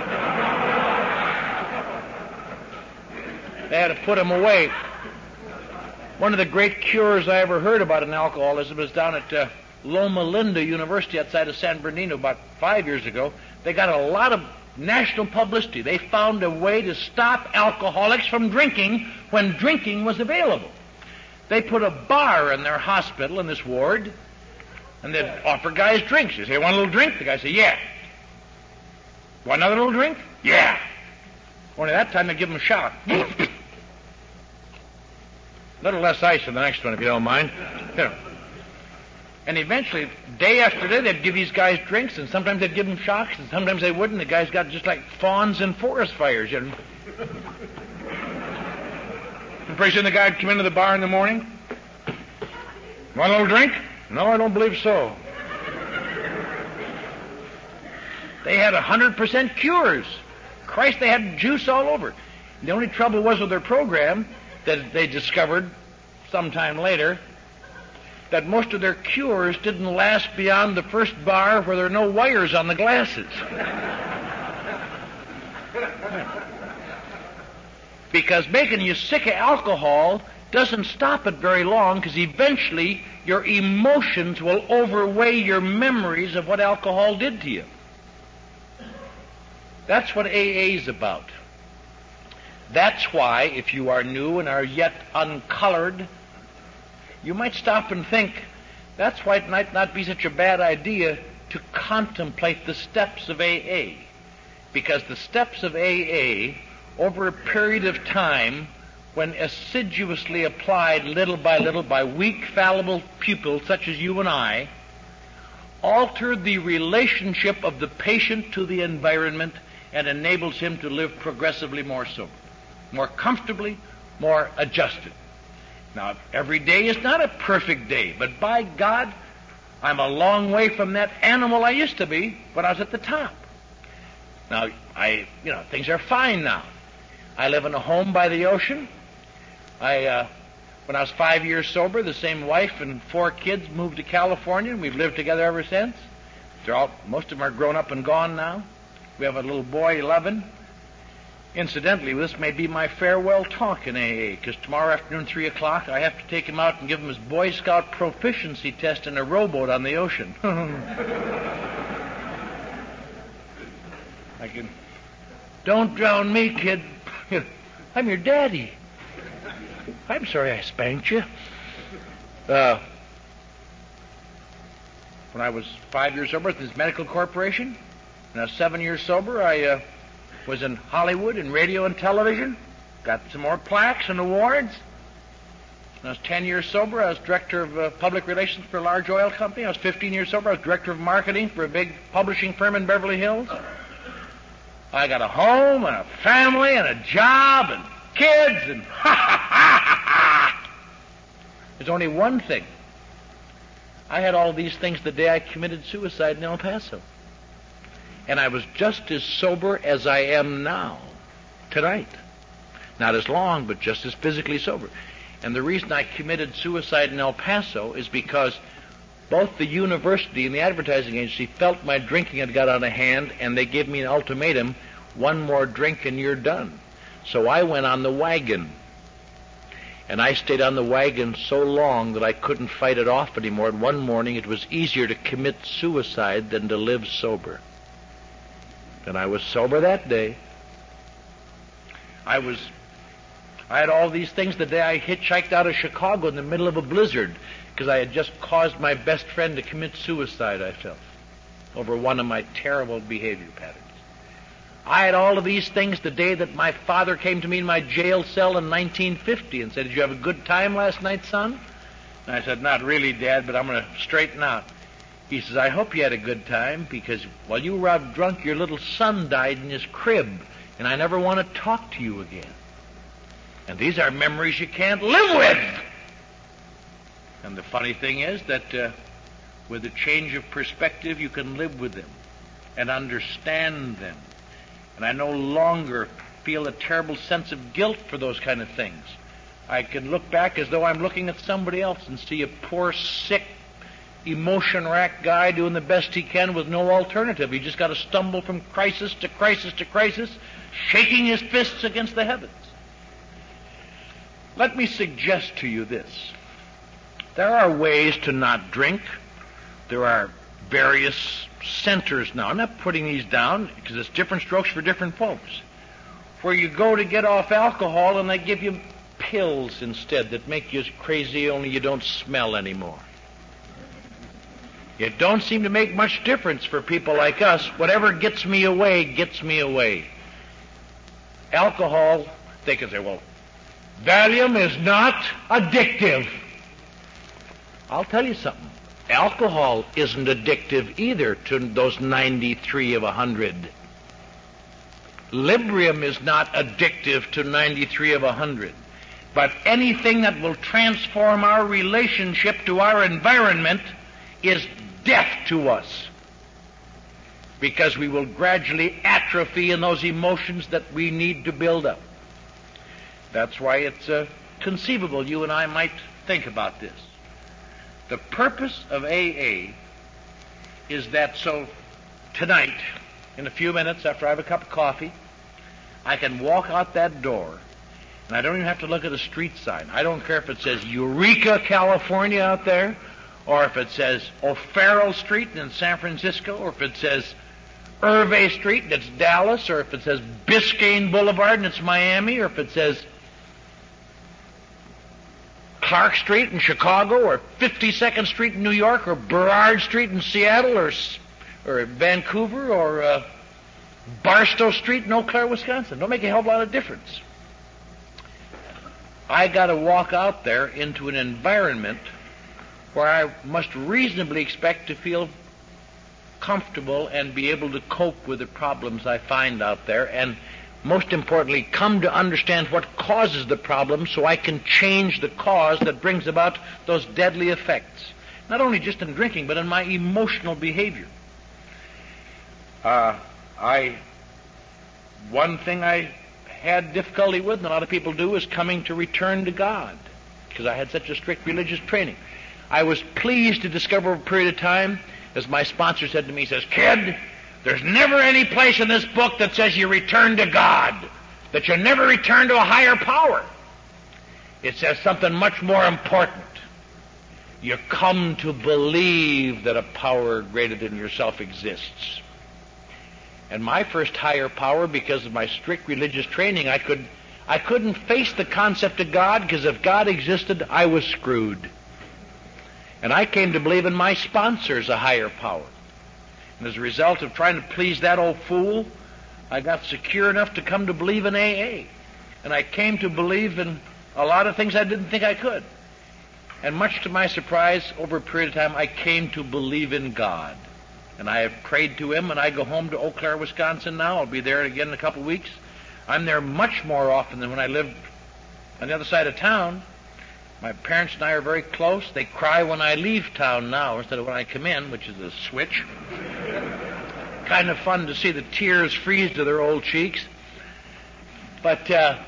B: They had to put him away. One of the great cures I ever heard about in alcoholism was down at uh, Loma Linda University outside of San Bernardino about five years ago. They got a lot of national publicity. They found a way to stop alcoholics from drinking when drinking was available. They put a bar in their hospital, in this ward, and they'd offer guys drinks. You say, want a little drink? The guy say, yeah. Want another little drink? Yeah. Only that time they'd give them a shot. A little less ice in the next one, if you don't mind. You know. And eventually, day after day, they'd give these guys drinks, and sometimes they'd give them shocks, and sometimes they wouldn't. The guys got just like fawns in forest fires, you know. And pretty soon the guy would come into the bar in the morning. Want a little drink? No, I don't believe so. They had one hundred percent cures. Christ, they had juice all over. The only trouble was with their program that they discovered sometime later, that most of their cures didn't last beyond the first bar where there are no wires on the glasses. Because making you sick of alcohol doesn't stop it very long, because eventually your emotions will overweigh your memories of what alcohol did to you. That's what A A is about. That's why, if you are new and are yet uncolored, you might stop and think, that's why it might not be such a bad idea to contemplate the steps of A A. Because the steps of A A, over a period of time, when assiduously applied little by little by weak, fallible pupils such as you and I, alter the relationship of the patient to the environment and enables him to live progressively more sober, more comfortably, more adjusted. Now, every day is not a perfect day, but by God, I'm a long way from that animal I used to be when I was at the top. Now, I, you know, things are fine now. I live in a home by the ocean. I, uh, when I was five years sober, the same wife and four kids moved to California, and we've lived together ever since. They're all, most of them are grown up and gone now. We have a little boy, eleven. Incidentally, this may be my farewell talk in A A, because tomorrow afternoon, three o'clock, I have to take him out and give him his Boy Scout proficiency test in a rowboat on the ocean. I can... Don't drown me, kid. I'm your daddy. I'm sorry I spanked you. Uh, when I was five years sober at this medical corporation, and I was seven years sober, I uh, was in Hollywood in radio and television, got some more plaques and awards. When I was ten years sober, I was director of uh, public relations for a large oil company. I was fifteen years sober, I was director of marketing for a big publishing firm in Beverly Hills. I got a home and a family and a job and kids and ha ha ha ha ha. There's only one thing. I had all these things the day I committed suicide in El Paso. And I was just as sober as I am now, tonight. Not as long, but just as physically sober. And the reason I committed suicide in El Paso is because both the university and the advertising agency felt my drinking had got out of hand, and they gave me an ultimatum, one more drink and you're done. So I went on the wagon. And I stayed on the wagon so long that I couldn't fight it off anymore. And one morning it was easier to commit suicide than to live sober. And I was sober that day. I was, I had all these things the day I hitchhiked out of Chicago in the middle of a blizzard because I had just caused my best friend to commit suicide, I felt, over one of my terrible behavior patterns. I had all of these things the day that my father came to me in my jail cell in nineteen fifty and said, "Did you have a good time last night, son?" And I said, "Not really, Dad, but I'm going to straighten out." He says, "I hope you had a good time, because while you were out drunk, your little son died in his crib, and I never want to talk to you again. And these are memories you can't live with." And the funny thing is that uh, with a change of perspective, you can live with them and understand them. And I no longer feel a terrible sense of guilt for those kind of things. I can look back as though I'm looking at somebody else and see a poor, sick, emotion-racked guy doing the best he can with no alternative. He just got to stumble from crisis to crisis to crisis, shaking his fists against the heavens. Let me suggest to you this. There are ways to not drink. There are various centers now. I'm not putting these down because it's different strokes for different folks, where you go to get off alcohol and they give you pills instead that make you crazy, only you don't smell anymore. It don't seem to make much difference for people like us. Whatever gets me away, gets me away. Alcohol, they can say, well, Valium is not addictive. I'll tell you something. Alcohol isn't addictive either to those ninety-three of a hundred. Librium is not addictive to ninety-three of a hundred. But anything that will transform our relationship to our environment is death to us, because we will gradually atrophy in those emotions that we need to build up. That's why it's uh, conceivable you and I might think about this. The purpose of A A is that so tonight, in a few minutes after I have a cup of coffee, I can walk out that door and I don't even have to look at a street sign. I don't care if it says Eureka, California out there, or if it says O'Farrell Street in San Francisco, or if it says Irvay Street and it's Dallas, or if it says Biscayne Boulevard and it's Miami, or if it says Clark Street in Chicago, or fifty-second Street in New York, or Burrard Street in Seattle, or or Vancouver, or uh, Barstow Street in Eau Claire, Wisconsin. Don't make a hell of a lot of difference. I got to walk out there into an environment where I must reasonably expect to feel comfortable and be able to cope with the problems I find out there, and most importantly, come to understand what causes the problem so I can change the cause that brings about those deadly effects, not only just in drinking, but in my emotional behavior. Uh, I, one thing I had difficulty with, and a lot of people do, is coming to return to God, because I had such a strict religious training. I was pleased to discover over a period of time as my sponsor said to me, he says, "Kid, there's never any place in this book that says you return to God, that you never return to a higher power. It says something much more important. You come to believe that a power greater than yourself exists." And my first higher power, because of my strict religious training, I could, I couldn't face the concept of God, because if God existed, I was screwed. And I came to believe in my sponsor as a higher power. And as a result of trying to please that old fool, I got secure enough to come to believe in A A. And I came to believe in a lot of things I didn't think I could. And much to my surprise, over a period of time, I came to believe in God. And I have prayed to Him, and I go home to Eau Claire, Wisconsin now. I'll be there again in a couple of weeks. I'm there much more often than when I lived on the other side of town. My parents and I are very close. They cry when I leave town now instead of when I come in, which is a switch. Kind of fun to see the tears freeze to their old cheeks. But uh,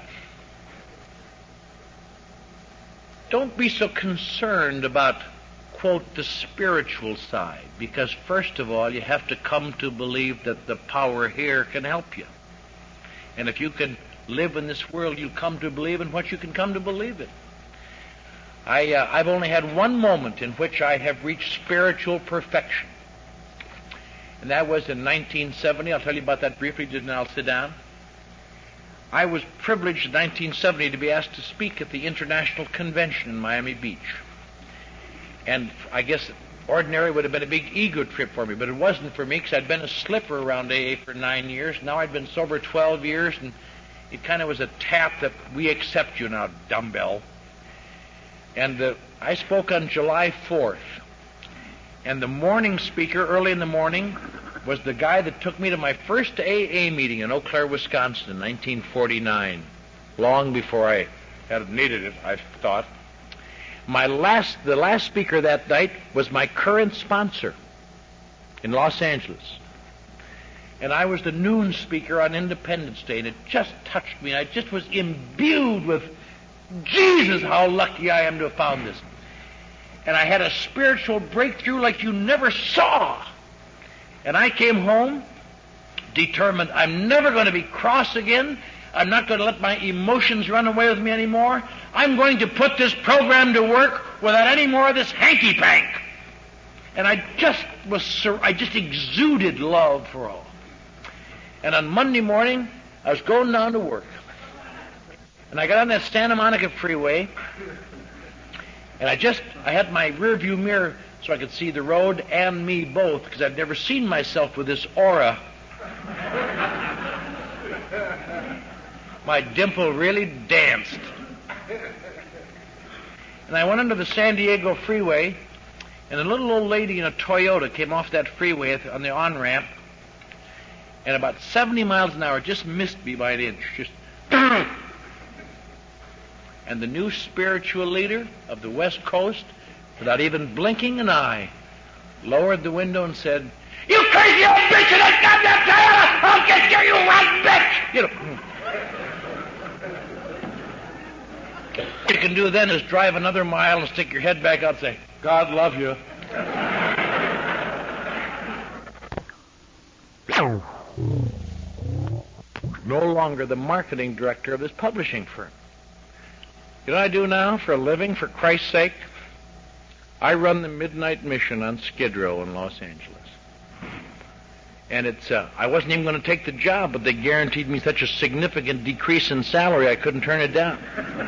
B: don't be so concerned about, quote, the spiritual side, because first of all, you have to come to believe that the power here can help you. And if you can live in this world, you'll come to believe in what you can come to believe in. I, uh, I've only had one moment in which I have reached spiritual perfection. And that was in nineteen seventy. I'll tell you about that briefly, and I'll sit down. I was privileged in nineteen seventy to be asked to speak at the International Convention in Miami Beach. And I guess ordinary would have been a big ego trip for me, but it wasn't for me, because I'd been a slipper around A A for nine years. Now I'd been sober twelve years, and it kind of was a tap that we accept you now, dumbbell. And uh, I spoke on July fourth. And the morning speaker, early in the morning, was the guy that took me to my first A A meeting in Eau Claire, Wisconsin in nineteen forty-nine, long before I had needed it, I thought. My last, the last speaker that night was my current sponsor in Los Angeles. And I was the noon speaker on Independence Day, and it just touched me. I just was imbued with, Jesus, how lucky I am to have found this. And I had a spiritual breakthrough like you never saw. And I came home determined I'm never going to be cross again. I'm not going to let my emotions run away with me anymore. I'm going to put this program to work without any more of this hanky-pank. And I just was, sur- I just exuded love for all. And on Monday morning, I was going down to work. And I got on that Santa Monica freeway, and I just, I had my rear view mirror so I could see the road and me both, because I'd never seen myself with this aura. My dimple really danced. And I went into the San Diego freeway, and a little old lady in a Toyota came off that freeway on the on-ramp, and about seventy miles an hour just missed me by an inch. Just and the new spiritual leader of the West Coast, without even blinking an eye, lowered the window and said, "You crazy old bitch in that goddamn Toyota! I'll get you, you rotten bitch!" You know. What you can do then is drive another mile and stick your head back out and say, "God love you." No longer the marketing director of this publishing firm. You know what I do now for a living, for Christ's sake? I run the Midnight Mission on Skid Row in Los Angeles. And it's, uh, I wasn't even going to take the job, but they guaranteed me such a significant decrease in salary I couldn't turn it down.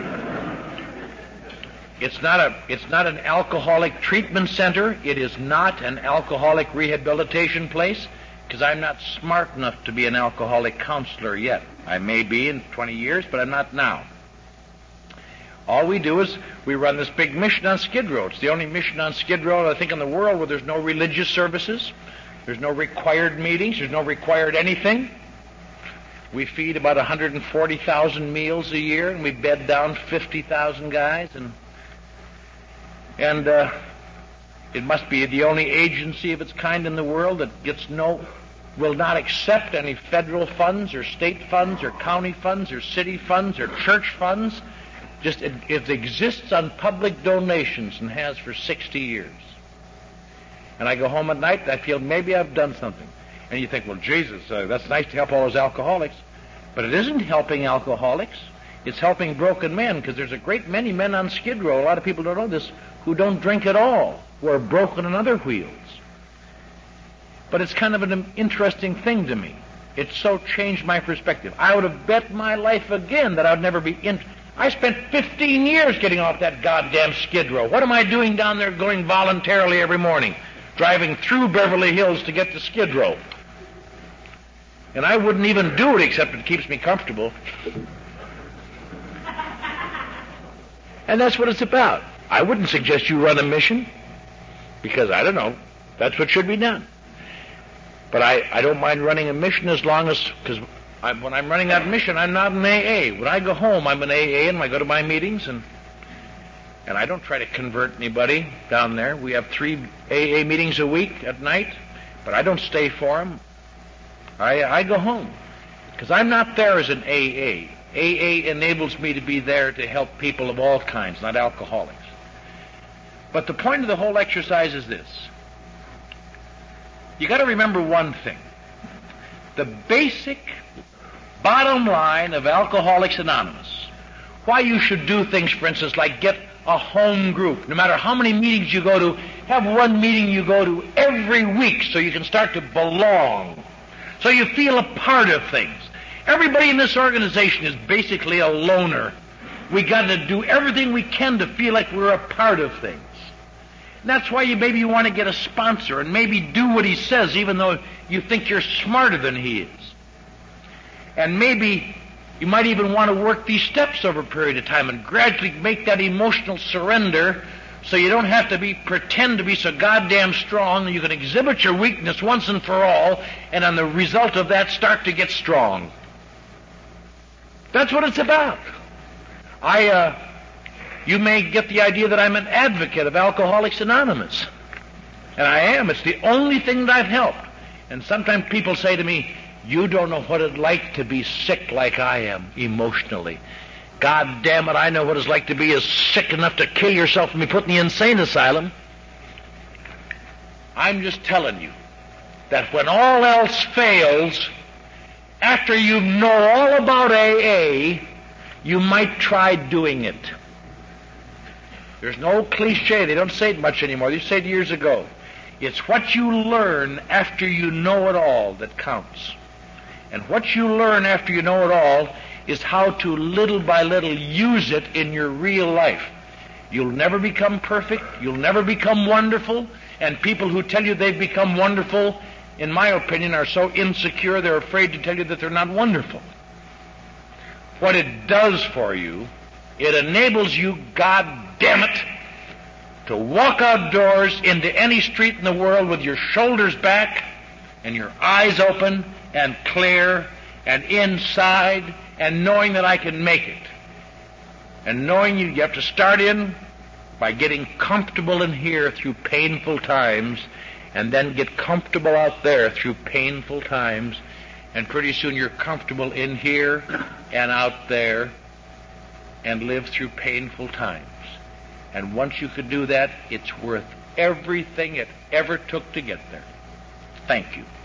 B: It's not a, it's not an alcoholic treatment center. It is not an alcoholic rehabilitation place, because I'm not smart enough to be an alcoholic counselor yet. I may be in twenty years, but I'm not now. All we do is we run this big mission on Skid Row. It's the only mission on Skid Row, I think, in the world where there's no religious services, there's no required meetings, there's no required anything. We feed about one hundred forty thousand meals a year, and we bed down fifty thousand guys, and and uh, it must be the only agency of its kind in the world that gets no, will not accept any federal funds or state funds or county funds or city funds or church funds. Just it, it exists on public donations and has for sixty years. And I go home at night and I feel maybe I've done something. And you think, well, Jesus, uh, that's nice to help all those alcoholics. But it isn't helping alcoholics. It's helping broken men, because there's a great many men on Skid Row, a lot of people don't know this, who don't drink at all, who are broken on other wheels. But it's kind of an interesting thing to me. It so changed my perspective. I would have bet my life again that I would never be in. I spent fifteen years getting off that goddamn Skid Row. What am I doing down there going voluntarily every morning? Driving through Beverly Hills to get to Skid Row. And I wouldn't even do it except it keeps me comfortable. And that's what it's about. I wouldn't suggest you run a mission, because I don't know, that's what should be done. But I, I don't mind running a mission as long as, because when I'm running that mission, I'm not in A A. When I go home, I'm in A A, and I go to my meetings, and and I don't try to convert anybody down there. We have three A A meetings a week at night, but I don't stay for them. I, I go home, because I'm not there as an A A. A A enables me to be there to help people of all kinds, not alcoholics. But the point of the whole exercise is this. You got to remember one thing. The basic bottom line of Alcoholics Anonymous, why you should do things, for instance, like get a home group. No matter how many meetings you go to, have one meeting you go to every week so you can start to belong, so you feel a part of things. Everybody in this organization is basically a loner. We got to do everything we can to feel like we're a part of things. And that's why you maybe you want to get a sponsor and maybe do what he says, even though you think you're smarter than he is. And maybe you might even want to work these steps over a period of time and gradually make that emotional surrender, so you don't have to be pretend to be so goddamn strong, and you can exhibit your weakness once and for all, and on the result of that start to get strong. That's what it's about. I, uh, you may get the idea that I'm an advocate of Alcoholics Anonymous. And I am. It's the only thing that I've helped. And sometimes people say to me, you don't know what it's like to be sick like I am emotionally. God damn it, I know what it's like to be as sick enough to kill yourself and be put in the insane asylum. I'm just telling you that when all else fails, after you know all about A A, you might try doing it. There's no cliche. They don't say it much anymore. They used to say it years ago. It's what you learn after you know it all that counts. And what you learn after you know it all is how to little by little use it in your real life. You'll never become perfect. You'll never become wonderful. And people who tell you they've become wonderful, in my opinion, are so insecure they're afraid to tell you that they're not wonderful. What it does for you, it enables you, God damn it, to walk outdoors into any street in the world with your shoulders back and your eyes open and clear and inside, and knowing that I can make it. And knowing you, you have to start in by getting comfortable in here through painful times, and then get comfortable out there through painful times, and pretty soon you're comfortable in here and out there and live through painful times. And once you could do that, it's worth everything it ever took to get there. Thank you.